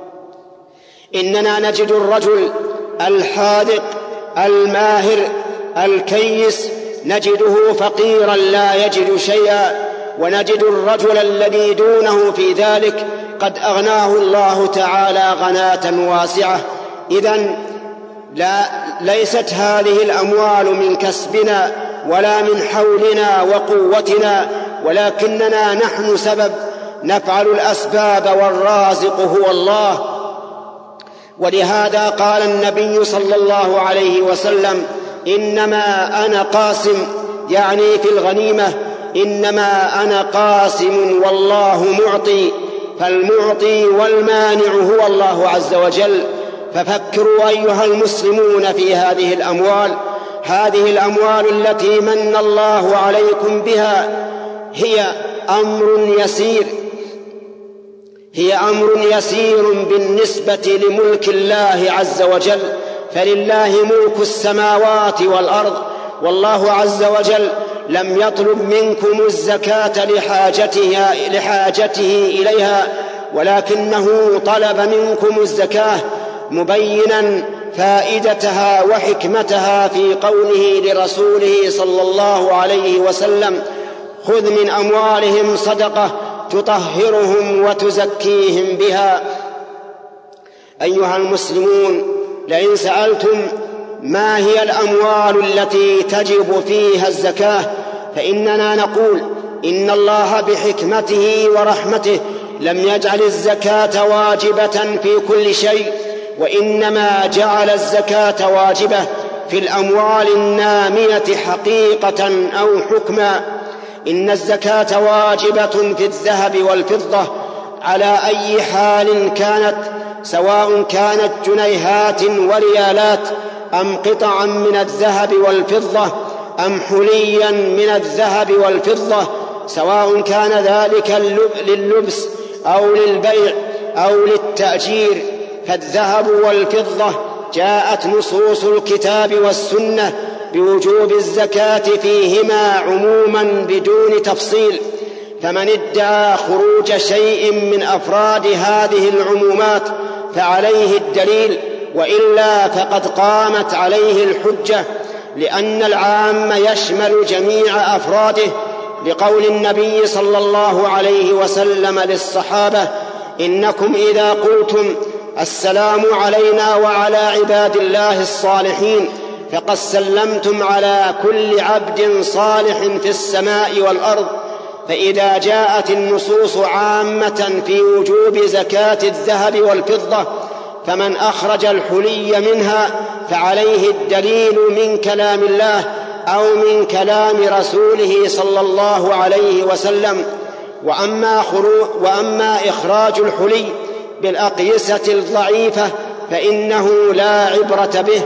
إننا نجد الرجل الحاذق الماهر الكيس نجده فقيرا لا يجد شيئا، ونجد الرجل الذي دونه في ذلك قد أغناه الله تعالى غناة واسعة. إذن لا ليست هذه الأموال من كسبنا ولا من حولنا وقوتنا، ولكننا نحن سبب، نفعل الأسباب والرازق هو الله. ولهذا قال النبي صلى الله عليه وسلم: إنما أنا قاسم، يعني في الغنيمة، إنما أنا قاسم والله معطي، فالمعطي والمانع هو الله عز وجل. ففكروا أيها المسلمون في هذه الأموال، هذه الأموال التي من الله عليكم بها هي أمر يسير، هي أمر يسير بالنسبة لملك الله عز وجل، فلله ملك السماوات والأرض، والله عز وجل لم يطلب منكم الزكاة لحاجتها لحاجته إليها، ولكنه طلب منكم الزكاة مبينا فائدتها وحكمتها في قوله لرسوله صلى الله عليه وسلم: خذ من أموالهم صدقة تطهرهم وتزكيهم بها. أيها المسلمون، لئن سألتم ما هي الأموال التي تجب فيها الزكاة، فإننا نقول: إن الله بحكمته ورحمته لم يجعل الزكاة واجبة في كل شيء، وإنما جعل الزكاة واجبة في الأموال النامية حقيقة أو حكما. إن الزكاة واجبة في الذهب والفضة على أي حال كانت، سواء كانت جنيهات وريالات أم قطعا من الذهب والفضة أم حليا من الذهب والفضة، سواء كان ذلك لللبس أو للبيع أو للتأجير. فالذهب والفضة جاءت نصوص الكتاب والسنة بوجوب الزكاة فيهما عموما بدون تفصيل، فمن ادعى خروج شيء من أفراد هذه العمومات فعليه الدليل، وإلا فقد قامت عليه الحجة، لأن العام يشمل جميع أفراده، لقول النبي صلى الله عليه وسلم للصحابة: إنكم إذا قلتم السلام علينا وعلى عباد الله الصالحين فقد سلمتم على كل عبد صالح في السماء والأرض. فإذا جاءت النصوص عامة في وجوب زكاة الذهب والفضة، فمن أخرج الحلي منها فعليه الدليل من كلام الله أو من كلام رسوله صلى الله عليه وسلم. وأما, وأما إخراج الحلي بالأقيسة الضعيفة فإنه لا عبرة به.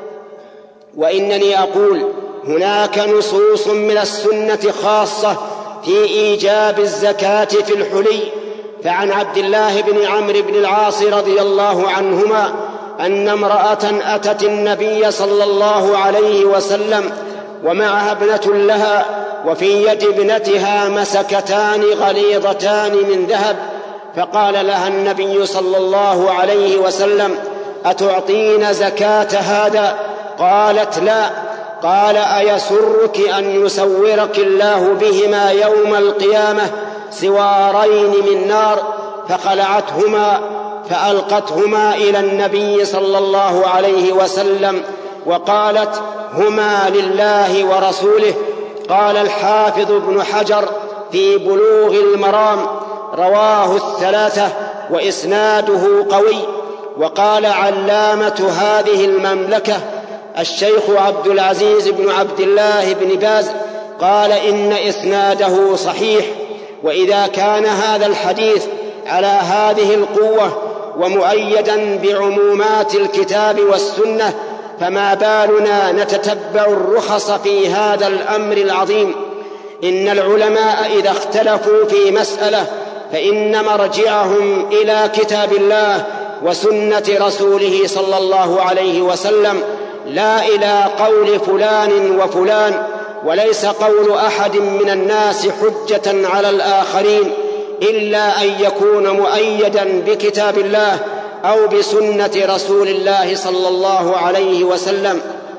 وإنني أقول هناك نصوص من السنة خاصة في إيجاب الزكاة في الحلي. فعن عبد الله بن عمرو بن العاص رضي الله عنهما أن امرأة أتت النبي صلى الله عليه وسلم ومعها ابنة لها، وفي يد ابنتها مسكتان غليظتان من ذهب، فقال لها النبي صلى الله عليه وسلم: أتعطين زكاة هذا؟ قالت: لا. قال: أيسرك أن يسورك الله بهما يوم القيامة سوارين من نار؟ فخلعتهما فألقتهما إلى النبي صلى الله عليه وسلم وقالت: هما لله ورسوله. قال الحافظ ابن حجر في بلوغ المرام: رواه الثلاثة وإسناده قوي. وقال علامة هذه المملكة الشيخ عبد العزيز بن عبد الله بن باز قال: إن إسناده صحيح. وإذا كان هذا الحديث على هذه القوة ومؤيدا بعمومات الكتاب والسنة، فما بالنا نتتبع الرخص في هذا الأمر العظيم؟ إن العلماء إذا اختلفوا في مسألة فإن مرجعهم إلى كتاب الله وسنة رسوله صلى الله عليه وسلم، لا إلى قول فلان وفلان. وليس قول أحد من الناس حجة على الآخرين إلا أن يكون مؤيدا بكتاب الله أو بسنة رسول الله صلى الله عليه وسلم.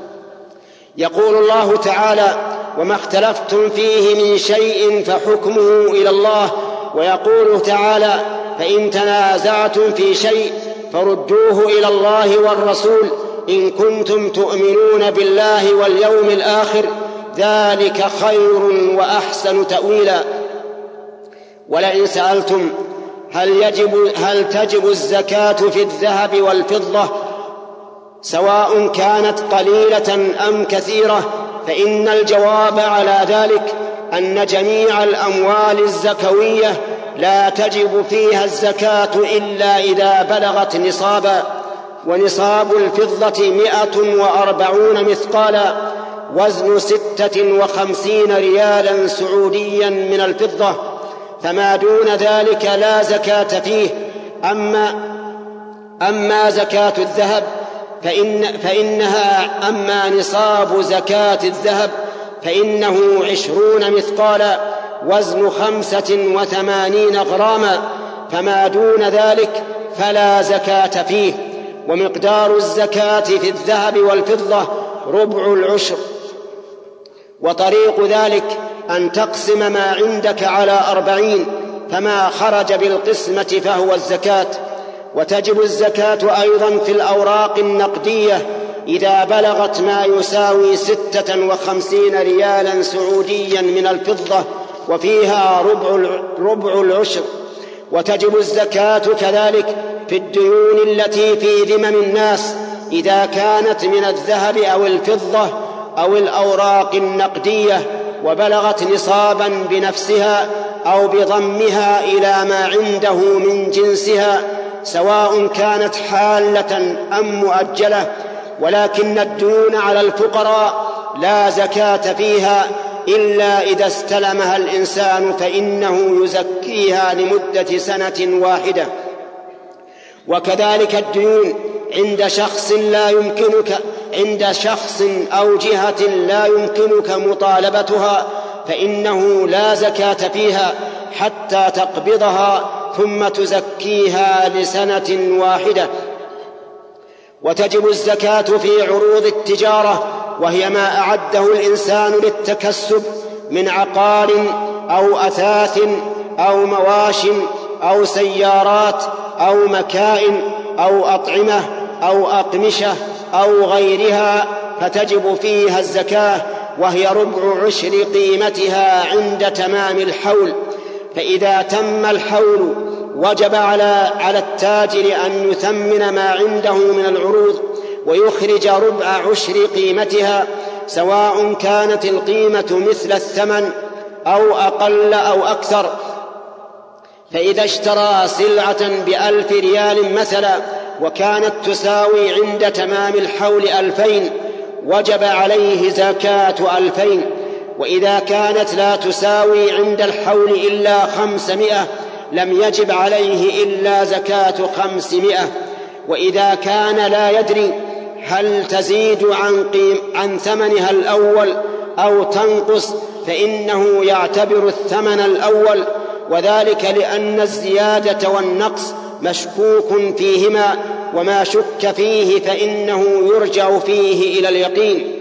يقول الله تعالى: وما اختلفتم فيه من شيء فحكمه إلى الله. ويقول تعالى: فإن تنازعتم في شيء فردوه إلى الله والرسول إن كنتم تؤمنون بالله واليوم الآخر، ذلك خير وأحسن تأويلا. ولئن سألتم هل, يجب هل تجب الزكاة في الذهب والفضة سواء كانت قليلة أم كثيرة، فإن الجواب على ذلك أن جميع الأموال الزكوية لا تجب فيها الزكاة إلا إذا بلغت نصابا. ونصاب الفضة مئة وأربعون مثقالا، وزن ستة وخمسين ريالا سعوديا من الفضة، فما دون ذلك لا زكاة فيه. أما, أما زكاة الذهب فإن فإنها أما نصاب زكاة الذهب فإنه عشرون مثقالا، وزن خمسة وثمانين غراما، فما دون ذلك فلا زكاة فيه. ومقدار الزكاة في الذهب والفضة ربع العشر. وطريق ذلك أن تقسم ما عندك على أربعين، فما خرج بالقسمة فهو الزكاة. وتجب الزكاة أيضا في الأوراق النقدية إذا بلغت ما يساوي ستة وخمسين ريالا سعوديا من الفضة، وفيها ربع, ربع العشر. وتجب الزكاة كذلك في الديون التي في ذمم الناس إذا كانت من الذهب أو الفضة أو الأوراق النقدية وبلغت نصابا بنفسها أو بضمها إلى ما عنده من جنسها، سواء كانت حالة أم مؤجلة. ولكن الديون على الفقراء لا زكاة فيها إلا إذا استلمها الإنسان فإنه يزكيها لمدة سنة واحدة. وكذلك الديون عند شخص لا يمكنك عند شخص أو جهة لا يمكنك مطالبتها فإنه لا زكاة فيها حتى تقبضها ثم تزكيها لسنة واحدة. وتجب الزكاة في عروض التجارة، وهي ما أعده الإنسان للتكسب من عقار أو أثاث أو مواش أو سيارات أو مكائن أو أطعمة أو أقمشة أو غيرها، فتجب فيها الزكاة، وهي ربع عشر قيمتها عند تمام الحول. فإذا تم الحول وجب على على التاجر أن يثمن ما عنده من العروض ويخرج ربع عشر قيمتها، سواء كانت القيمة مثل الثمن أو أقل أو أكثر. فإذا اشترى سلعة بألف ريال مثلا وكانت تساوي عند تمام الحول ألفين وجب عليه زكاة ألفين. وإذا كانت لا تساوي عند الحول إلا خمسمائة لم يجب عليه إلا زكاة خمسمائة. وإذا كان لا يدري هل تزيد عن, قيم عن ثمنها الأول أو تنقص فإنه يعتبر الثمن الأول، وذلك لأن الزيادة والنقص مشكوك فيهما، وما شك فيه فإنه يرجع فيه إلى اليقين.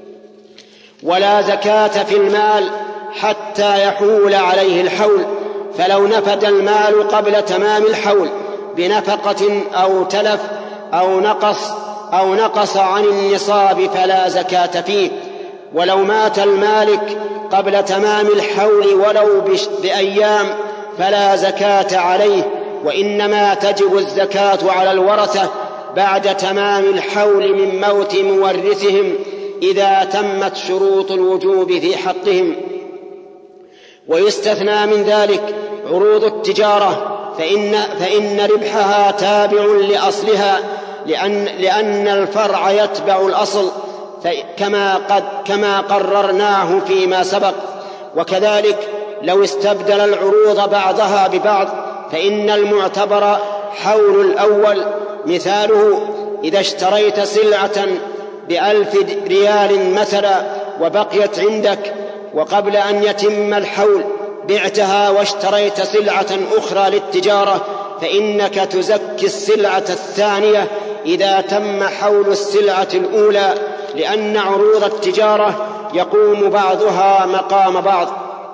ولا زكاة في المال حتى يحول عليه الحول، فلو نفد المال قبل تمام الحول بنفقة أو تلف أو نقص أو نقص عن النصاب فلا زكاة فيه. ولو مات المالك قبل تمام الحول ولو بأيام فلا زكاة عليه، وإنما تجب الزكاة على الورثة بعد تمام الحول من موت مورثهم إذا تمت شروط الوجوب في حقهم. ويستثنى من ذلك عروض التجارة، فإن, فإن ربحها تابع لأصلها، لأن, لأن الفرع يتبع الأصل كما, قد كما قررناه فيما سبق. وكذلك لو استبدل العروض بعضها ببعض فإن المعتبر حول الأول. مثاله إذا اشتريت سلعة بألف ريال مثلا وبقيت عندك، وقبل أن يتم الحول بعتها واشتريت سلعة أخرى للتجارة، فإنك تزكي السلعة الثانية إذا تم حول السلعة الأولى، لأن عروض التجارة يقوم بعضها مقام بعض.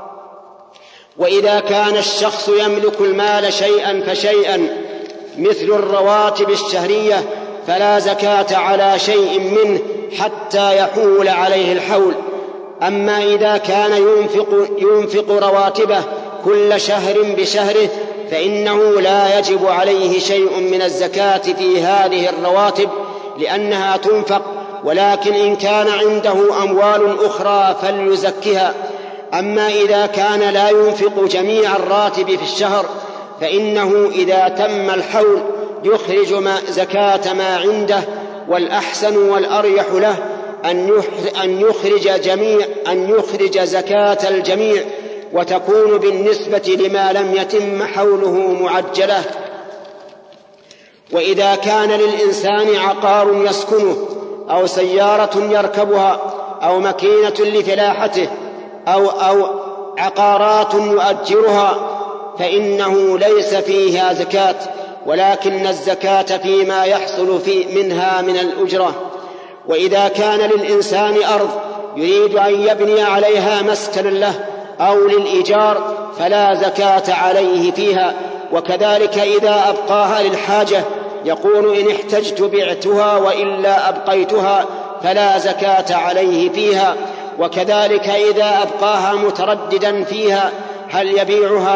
وإذا كان الشخص يملك المال شيئا فشيئا مثل الرواتب الشهرية فلا زكاة على شيء منه حتى يحول عليه الحول. أما إذا كان ينفق, ينفق رواتبه كل شهر بشهره فإنه لا يجب عليه شيء من الزكاة في هذه الرواتب لأنها تنفق، ولكن إن كان عنده أموال أخرى فليزكها. أما إذا كان لا ينفق جميع الراتب في الشهر فإنه إذا تم الحول يخرج ما زكاة ما عنده، والأحسن والأريح له أن يخرج جميع أن يخرج زكاة الجميع، وتكون بالنسبة لما لم يتم حوله معجلة. وإذا كان للإنسان عقار يسكنه أو سيارة يركبها أو مكينة لفلاحته أو, أو عقارات يؤجرها فإنه ليس فيها زكاة، ولكن الزكاة فيما يحصل في منها من الأجرة. وإذا كان للإنسان أرض يريد أن يبني عليها مسكنا له أو للإيجار فلا زكاة عليه فيها. وكذلك إذا أبقاها للحاجة يقول إن احتجت بعتها وإلا أبقيتها فلا زكاة عليه فيها. وكذلك إذا أبقاها مترددا فيها هل يبيعها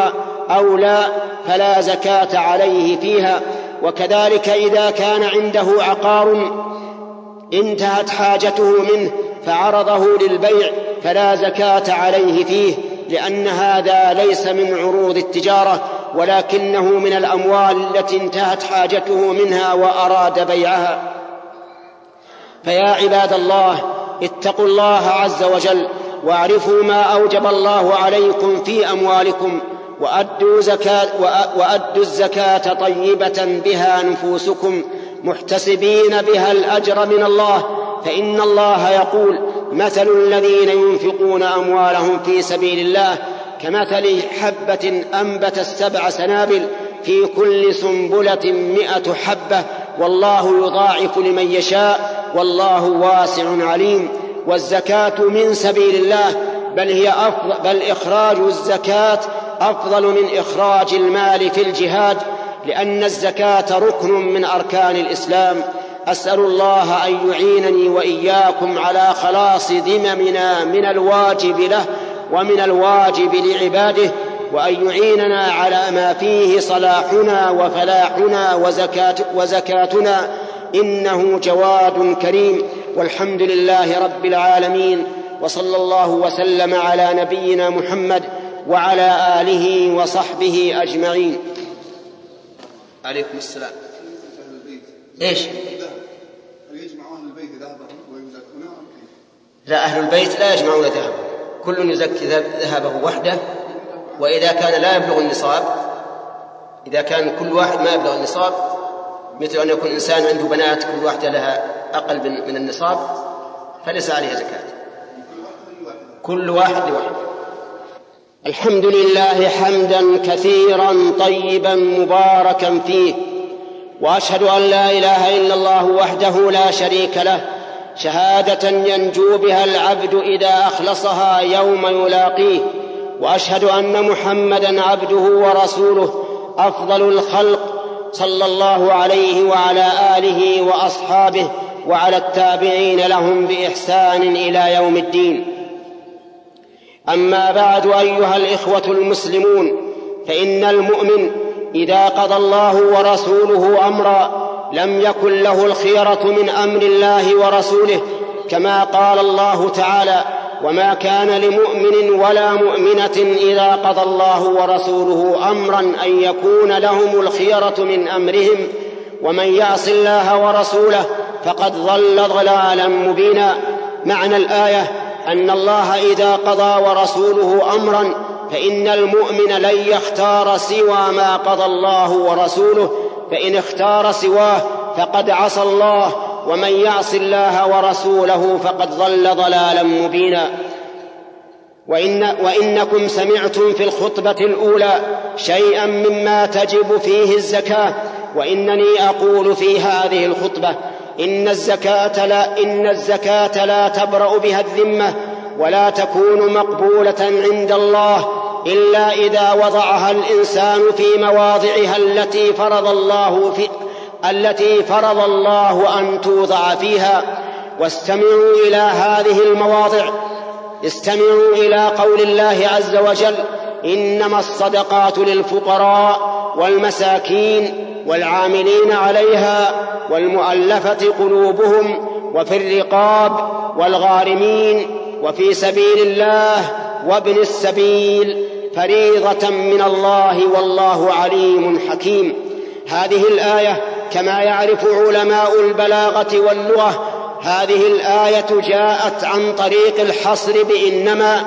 أو لا فلا زكاة عليه فيها. وكذلك إذا كان عنده عقار انتهت حاجته منه فعرضه للبيع فلا زكاة عليه فيه، لأن هذا ليس من عروض التجارة ولكنه من الأموال التي انتهت حاجته منها وأراد بيعها. فيا عباد الله، اتقوا الله عز وجل واعرفوا ما أوجب الله عليكم في أموالكم، وأدوا, زكاة وأدوا الزكاة طيبة بها نفوسكم محتسبين بها الأجر من الله، فإن الله يقول: مثل الذين ينفقون أموالهم في سبيل الله كمثل حبة أنبتت سبع سنابل في كل سنبلة مئة حبة والله يضاعف لمن يشاء والله واسع عليم. والزكاة من سبيل الله بل هي أفضل بل إخراج الزكاة أفضل من إخراج المال في الجهاد، لأن الزكاة ركن من أركان الإسلام. أسأل الله أن يعينني وإياكم على خلاص ذممنا من الواجب له ومن الواجب لعباده، وأن يعيننا على ما فيه صلاحنا وفلاحنا وزكاة وزكاتنا، إنه جواد كريم. والحمد لله رب العالمين، وصلى الله وسلم على نبينا محمد وعلى آله وصحبه أجمعين. عليكم السلام. إيش؟ لا، أهل البيت لا يجمعون ذهبه، كل يزكي ذهبه وحده، وإذا كان لا يبلغ النصاب، إذا كان كل واحد ما يبلغ النصاب، مثل أن يكون إنسان عنده بنات كل واحدة لها أقل من النصاب فليس عليها زكاة، كل واحد لواحد. الحمد لله حمدا كثيرا طيبا مباركا فيه، وأشهد أن لا إله إلا الله وحده لا شريك له شهادة ينجو بها العبد إذا أخلصها يوم يلاقيه، وأشهد أن محمدا عبده ورسوله أفضل الخلق صلى الله عليه وعلى آله وأصحابه وعلى التابعين لهم بإحسان إلى يوم الدين. أما بعد، أيها الإخوة المسلمون، فإن المؤمن إذا قضى الله ورسوله أمرا لم يكن له الخيرة من أمر الله ورسوله، كما قال الله تعالى: وما كان لمؤمن ولا مؤمنة إذا قضى الله ورسوله أمرا أن يكون لهم الخيرة من أمرهم ومن يعص الله ورسوله فقد ضل ضلالا مبينا. معنى الآية أن الله إذا قضى ورسوله أمرا فإن المؤمن لن يختار سوى ما قضى الله ورسوله، فإن اختار سواه فقد عصى الله، ومن يعص الله ورسوله فقد ضل ضلالا مبينا. وإن وإنكم سمعتم في الخطبة الأولى شيئا مما تجب فيه الزكاة، وإنني أقول في هذه الخطبة إن الزكاة لا, إن الزكاة لا تبرأ بها الذمة ولا تكون مقبولة عند الله إلا إذا وضعها الإنسان في مواضعها التي فرض الله في التي فرض الله أن توضع فيها. واستمعوا إلى هذه المواضع، استمعوا إلى قول الله عز وجل: إنما الصدقات للفقراء والمساكين والعاملين عليها والمؤلفة قلوبهم وفي الرقاب والغارمين وفي سبيل الله وابن السبيل فريضة من الله والله عليم حكيم. هذه الآية كما يعرف علماء البلاغة واللغة، هذه الآية جاءت عن طريق الحصر بإنما،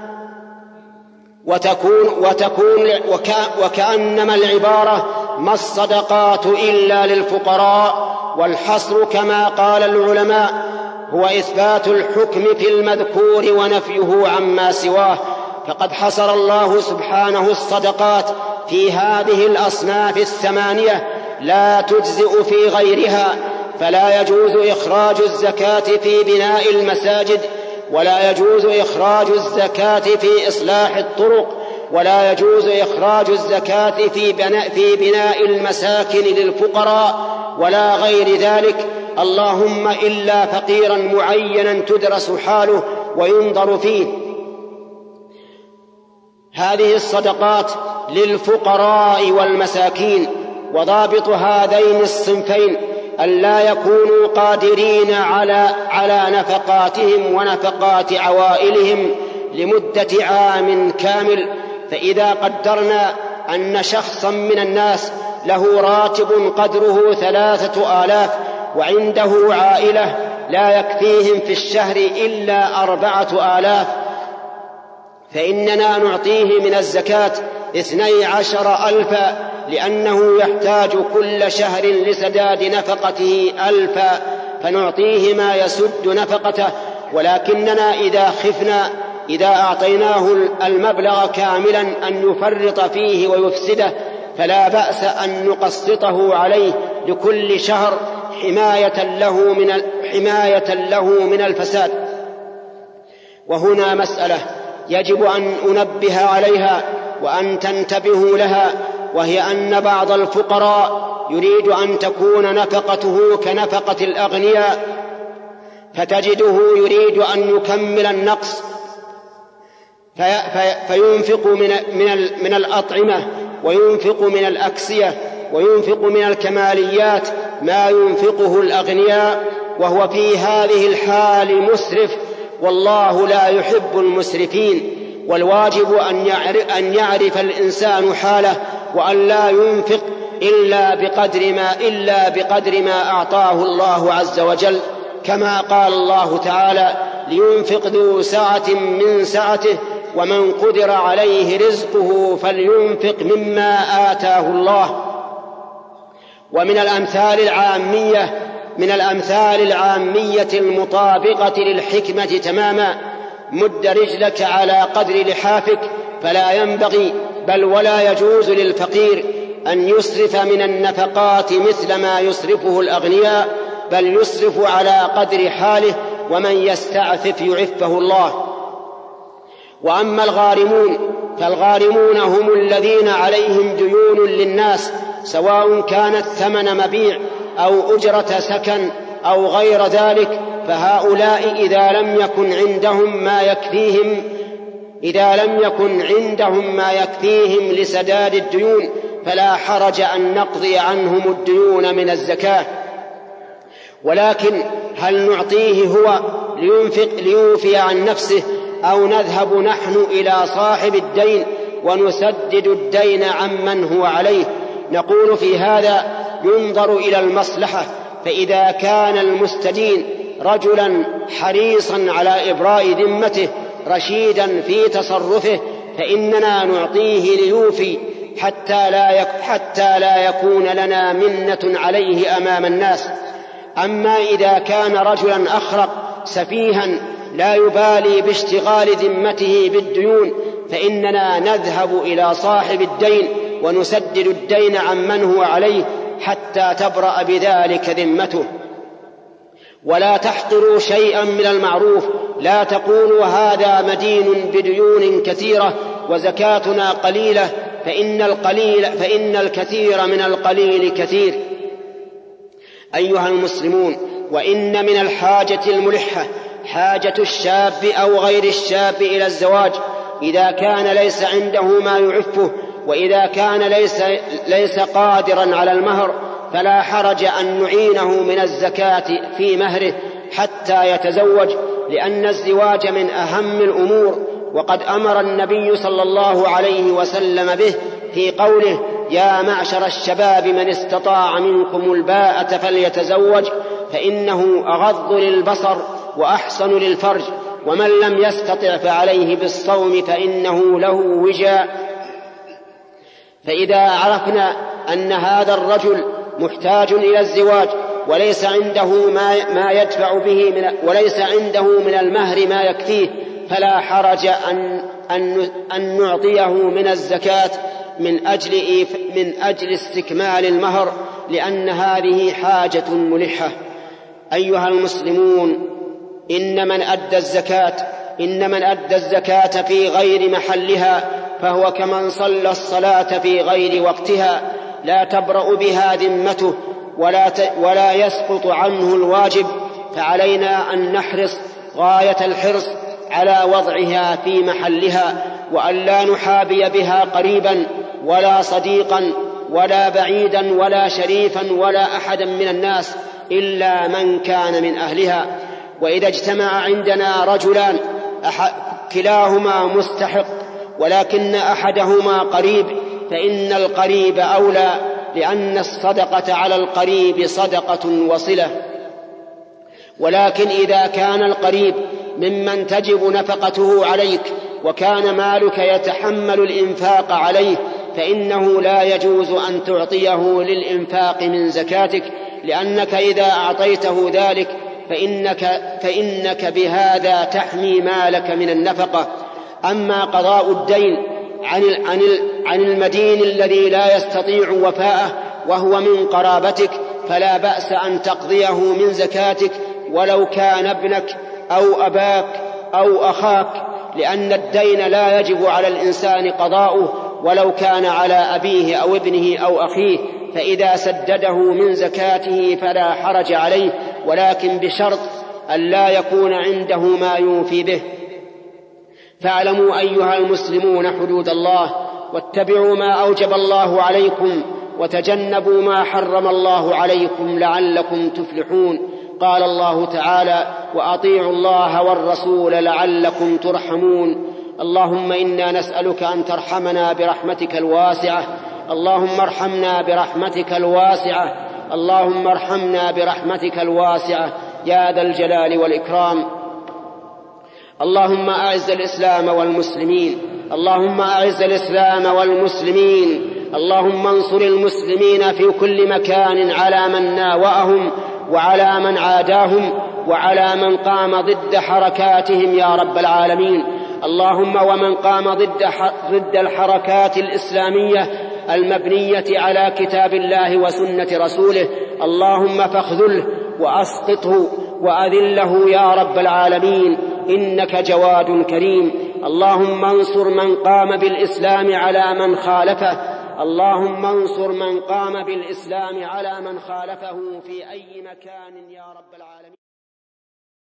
وتكون, وتكون وكا وكأنما العبارة ما الصدقات إلا للفقراء، والحصر كما قال العلماء هو إثبات الحكم في المذكور ونفيه عما سواه. فقد حصر الله سبحانه الصدقات في هذه الأصناف الثمانية لا تجزئ في غيرها، فلا يجوز إخراج الزكاة في بناء المساجد، ولا يجوز إخراج الزكاة في إصلاح الطرق، ولا يجوز إخراج الزكاة في بناء, في بناء المساكن للفقراء ولا غير ذلك، اللهم إلا فقيرا معينا تدرس حاله وينظر فيه. هذه الصدقات للفقراء والمساكين. وضابط هذين الصنفين ألا يكونوا قادرين على على نفقاتهم ونفقات عوائلهم لمدة عام كامل. فإذا قدرنا أن شخصا من الناس له راتب قدره ثلاثة آلاف وعنده عائلة لا يكفيهم في الشهر إلا أربعة آلاف، فإننا نعطيه من الزكاة اثني عشر ألفا، لأنه يحتاج كل شهر لسداد نفقته ألفا، فنعطيه ما يسد نفقته. ولكننا إذا خفنا إذا أعطيناه المبلغ كاملا أن يفرط فيه ويفسده، فلا بأس أن نقسطه عليه لكل شهر حماية له من حماية له من الفساد. وهنا مسألة يجب أن أنبه عليها وأن تنتبهوا لها، وهي أن بعض الفقراء يريد أن تكون نفقته كنفقة الأغنياء، فتجده يريد أن يكمل النقص فينفق من الأطعمة وينفق من الأكسية وينفق من الكماليات ما ينفقه الأغنياء، وهو في هذه الحال مسرف، والله لا يحب المسرفين. والواجب أن يعرف الإنسان حاله وأن لا ينفق إلا بقدر ما إلا بقدر ما أعطاه الله عز وجل، كما قال الله تعالى: لينفق ذو سعة من سعته ومن قدر عليه رزقه فلينفق مما آتاه الله. ومن الأمثال العامية من الأمثال العامية المطابقة للحكمة تماما: مد رجلك على قدر لحافك، فلا ينبغي بل ولا يجوز للفقير أن يسرف من النفقات مثل ما يسرفه الأغنياء، بل يسرف على قدر حاله، ومن يستعفف يعفه الله. وأما الغارمون فالغارمون هم الذين عليهم ديون للناس، سواء كانت ثمن مبيع أو أجرة سكن أو غير ذلك، فهؤلاء إذا لم يكن عندهم ما يكفيهم إذا لم يكن عندهم ما يكفيهم لسداد الديون فلا حرج أن نقضي عنهم الديون من الزكاة. ولكن هل نعطيه هو لينفق ليوفي عن نفسه، أو نذهب نحن إلى صاحب الدين ونسدد الدين عمن هو عليه؟ نقول في هذا ينظر إلى المصلحة، فإذا كان المستدين رجلا حريصا على إبراء ذمته رشيدا في تصرفه فإننا نعطيه ليوفي حتى لا حتى لا يكون لنا منة عليه أمام الناس. أما إذا كان رجلا أخرق سفيها لا يبالي باشتغال ذمته بالديون فإننا نذهب إلى صاحب الدين ونسدد الدين عمن هو عليه حتى تبرأ بذلك ذمته. ولا تحقروا شيئا من المعروف، لا تقولوا هذا مدين بديون كثيرة وزكاتنا قليلة، فإن القليل فإن الكثير من القليل كثير. أيها المسلمون، وإن من الحاجة الملحة حاجة الشاب أو غير الشاب إلى الزواج إذا كان ليس عنده ما يعفه، وإذا كان ليس, ليس قادرا على المهر فلا حرج أن نعينه من الزكاة في مهره حتى يتزوج، لأن الزواج من أهم الأمور، وقد أمر النبي صلى الله عليه وسلم به في قوله: يا معشر الشباب من استطاع منكم الباءة فليتزوج فإنه أغض للبصر وأحسن للفرج، ومن لم يستطع فعليه بالصوم فإنه له وجاء. فإذا عرفنا أن هذا الرجل محتاج إلى الزواج وليس عنده ما, ما يدفع به من وليس عنده من المهر ما يكفيه، فلا حرج أن, أن, أن نعطيه من الزكاة من أجل, من أجل استكمال المهر، لأن هذه حاجة ملحة. أيها المسلمون، إن من أدى الزكاة إن من أدى الزكاة في غير محلها فهو كمن صلى الصلاة في غير وقتها، لا تبرأ بها ذمته ولا, ت... ولا يسقط عنه الواجب، فعلينا أن نحرص غاية الحرص على وضعها في محلها، وأن لا نحابي بها قريبا ولا صديقا ولا بعيدا ولا شريفا ولا أحدا من الناس إلا من كان من أهلها. وإذا اجتمع عندنا رجلان كلاهما مستحق ولكن أحدهما قريب فإن القريب أولى، لأن الصدقة على القريب صدقة وصلة. ولكن إذا كان القريب ممن تجب نفقته عليك وكان مالك يتحمل الإنفاق عليه فإنه لا يجوز أن تعطيه للإنفاق من زكاتك، لأنك إذا أعطيته ذلك فإنك, فإنك بهذا تحمي مالك من النفقة. أما قضاء الدين عن المدين الذي لا يستطيع وفاءه وهو من قرابتك فلا بأس أن تقضيه من زكاتك ولو كان ابنك أو أباك أو أخاك، لأن الدين لا يجب على الإنسان قضاؤه ولو كان على أبيه أو ابنه أو أخيه، فإذا سدده من زكاته فلا حرج عليه، ولكن بشرط أن لا يكون عنده ما يوفي به. فاعلموا أيها المسلمون حدود الله، واتبعوا ما أوجب الله عليكم، وتجنبوا ما حرم الله عليكم لعلكم تفلحون. قال الله تعالى: وأطيعوا الله والرسول لعلكم ترحمون. اللهم إنا نسألك أن ترحمنا برحمتك الواسعة، اللهم ارحمنا برحمتك الواسعة، اللهم ارحمنا برحمتك الواسعة يا ذا الجلال والإكرام. اللهم أعز الإسلام والمسلمين، اللهم أعز الإسلام والمسلمين، اللهم انصر المسلمين في كل مكان على من ناوأهم وعلى من عاداهم وعلى من قام ضد حركاتهم يا رب العالمين. اللهم ومن قام ضد ضد الحركات الإسلامية المبنية على كتاب الله وسنة رسوله اللهم فاخذله وأسقطه وأذله يا رب العالمين، إنك جواد كريم. اللهم انصر من قام بالإسلام على من خالفه، اللهم انصر من قام بالإسلام على من خالفه في أي مكان يا رب العالمين.